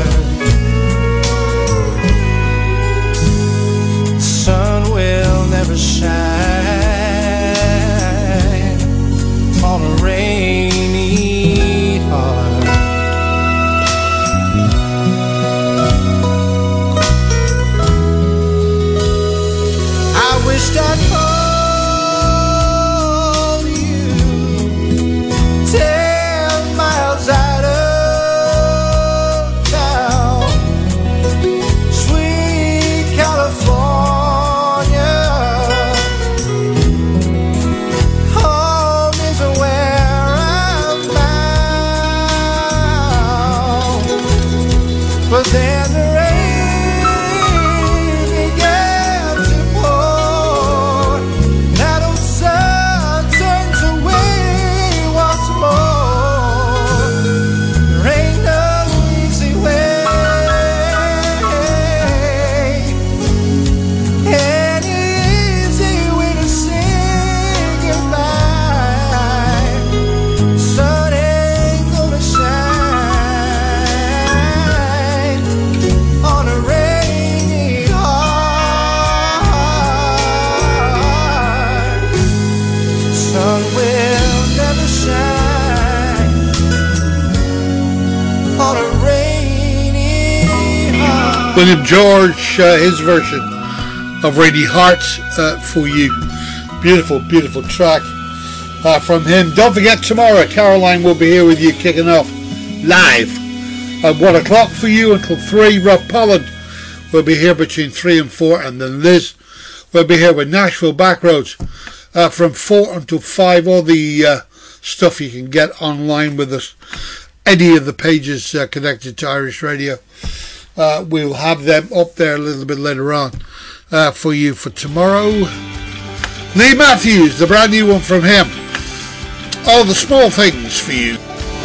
William George, uh, his version of Raining Hearts uh, for you. Beautiful, beautiful track uh, from him. Don't forget, tomorrow Caroline will be here with you, kicking off live at one o'clock for you until three. Rob Polland will be here between three and four, and then Liz will be here with Nashville Backroads uh, from four until five. All the uh, stuff you can get online with us. Any of the pages uh, connected to Irish Radio. Uh, we'll have them up there a little bit later on uh, for you for tomorrow. Lee Matthews, the brand new one from him. All the small things for you.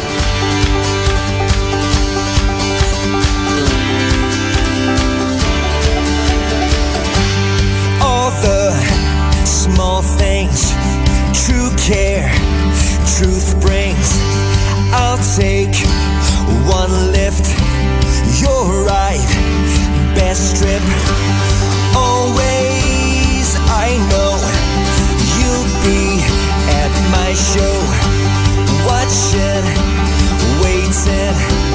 All the small things, true care, truth brings. I'll take one lift. You're right, best trip. Always, I know you'll be at my show, watching, waiting,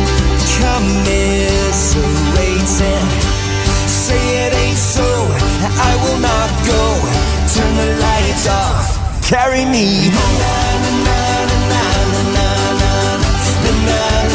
commiserating. Say it ain't so, I will not go. Turn the lights off, carry me home. Na, na, na, na, na, na, na, na, na.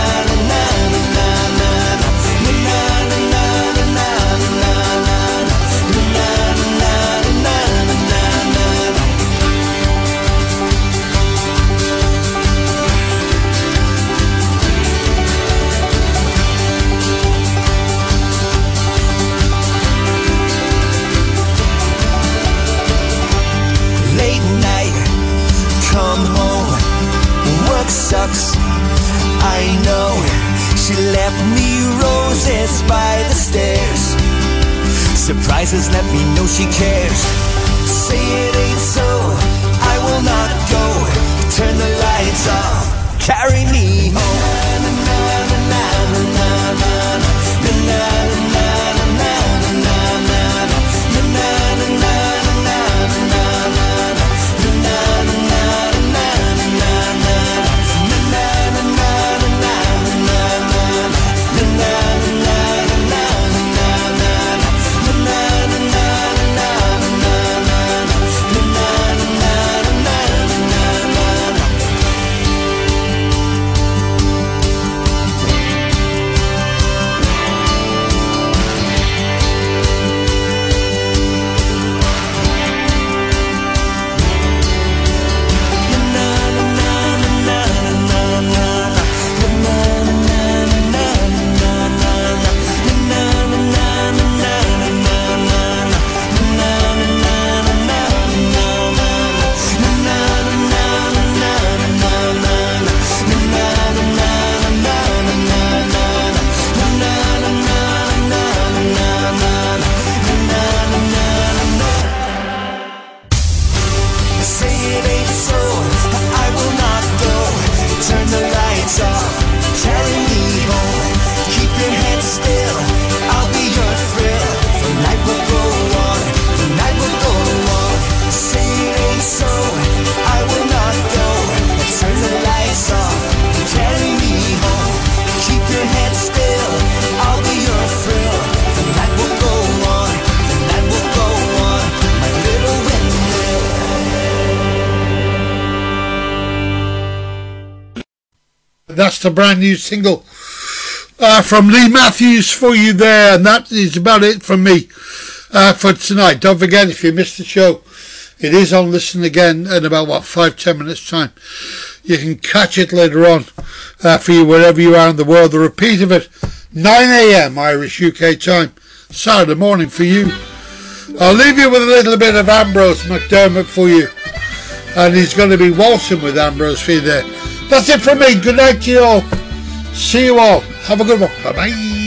Come home, work sucks, I know. She left me roses by the stairs. Surprises let me know she cares. Say it ain't so, I will not go. Turn the lights off, carry me home. Na, na, na, na, na, na, na, na, na, na. That's the brand new single uh, from Lee Matthews for you there, and that is about it from me uh, for tonight. Don't forget, if you missed the show, it is on Listen Again in about, what, five, ten minutes time. You can catch it later on uh, for you wherever you are in the world. The repeat of it, nine a.m. Irish U K time, Saturday morning for you. I'll leave you with a little bit of Ambrose McDermott for you, and he's going to be waltzing with Ambrose for you there. That's it from me. Good night to you all. See you all. Have a good one. Bye-bye.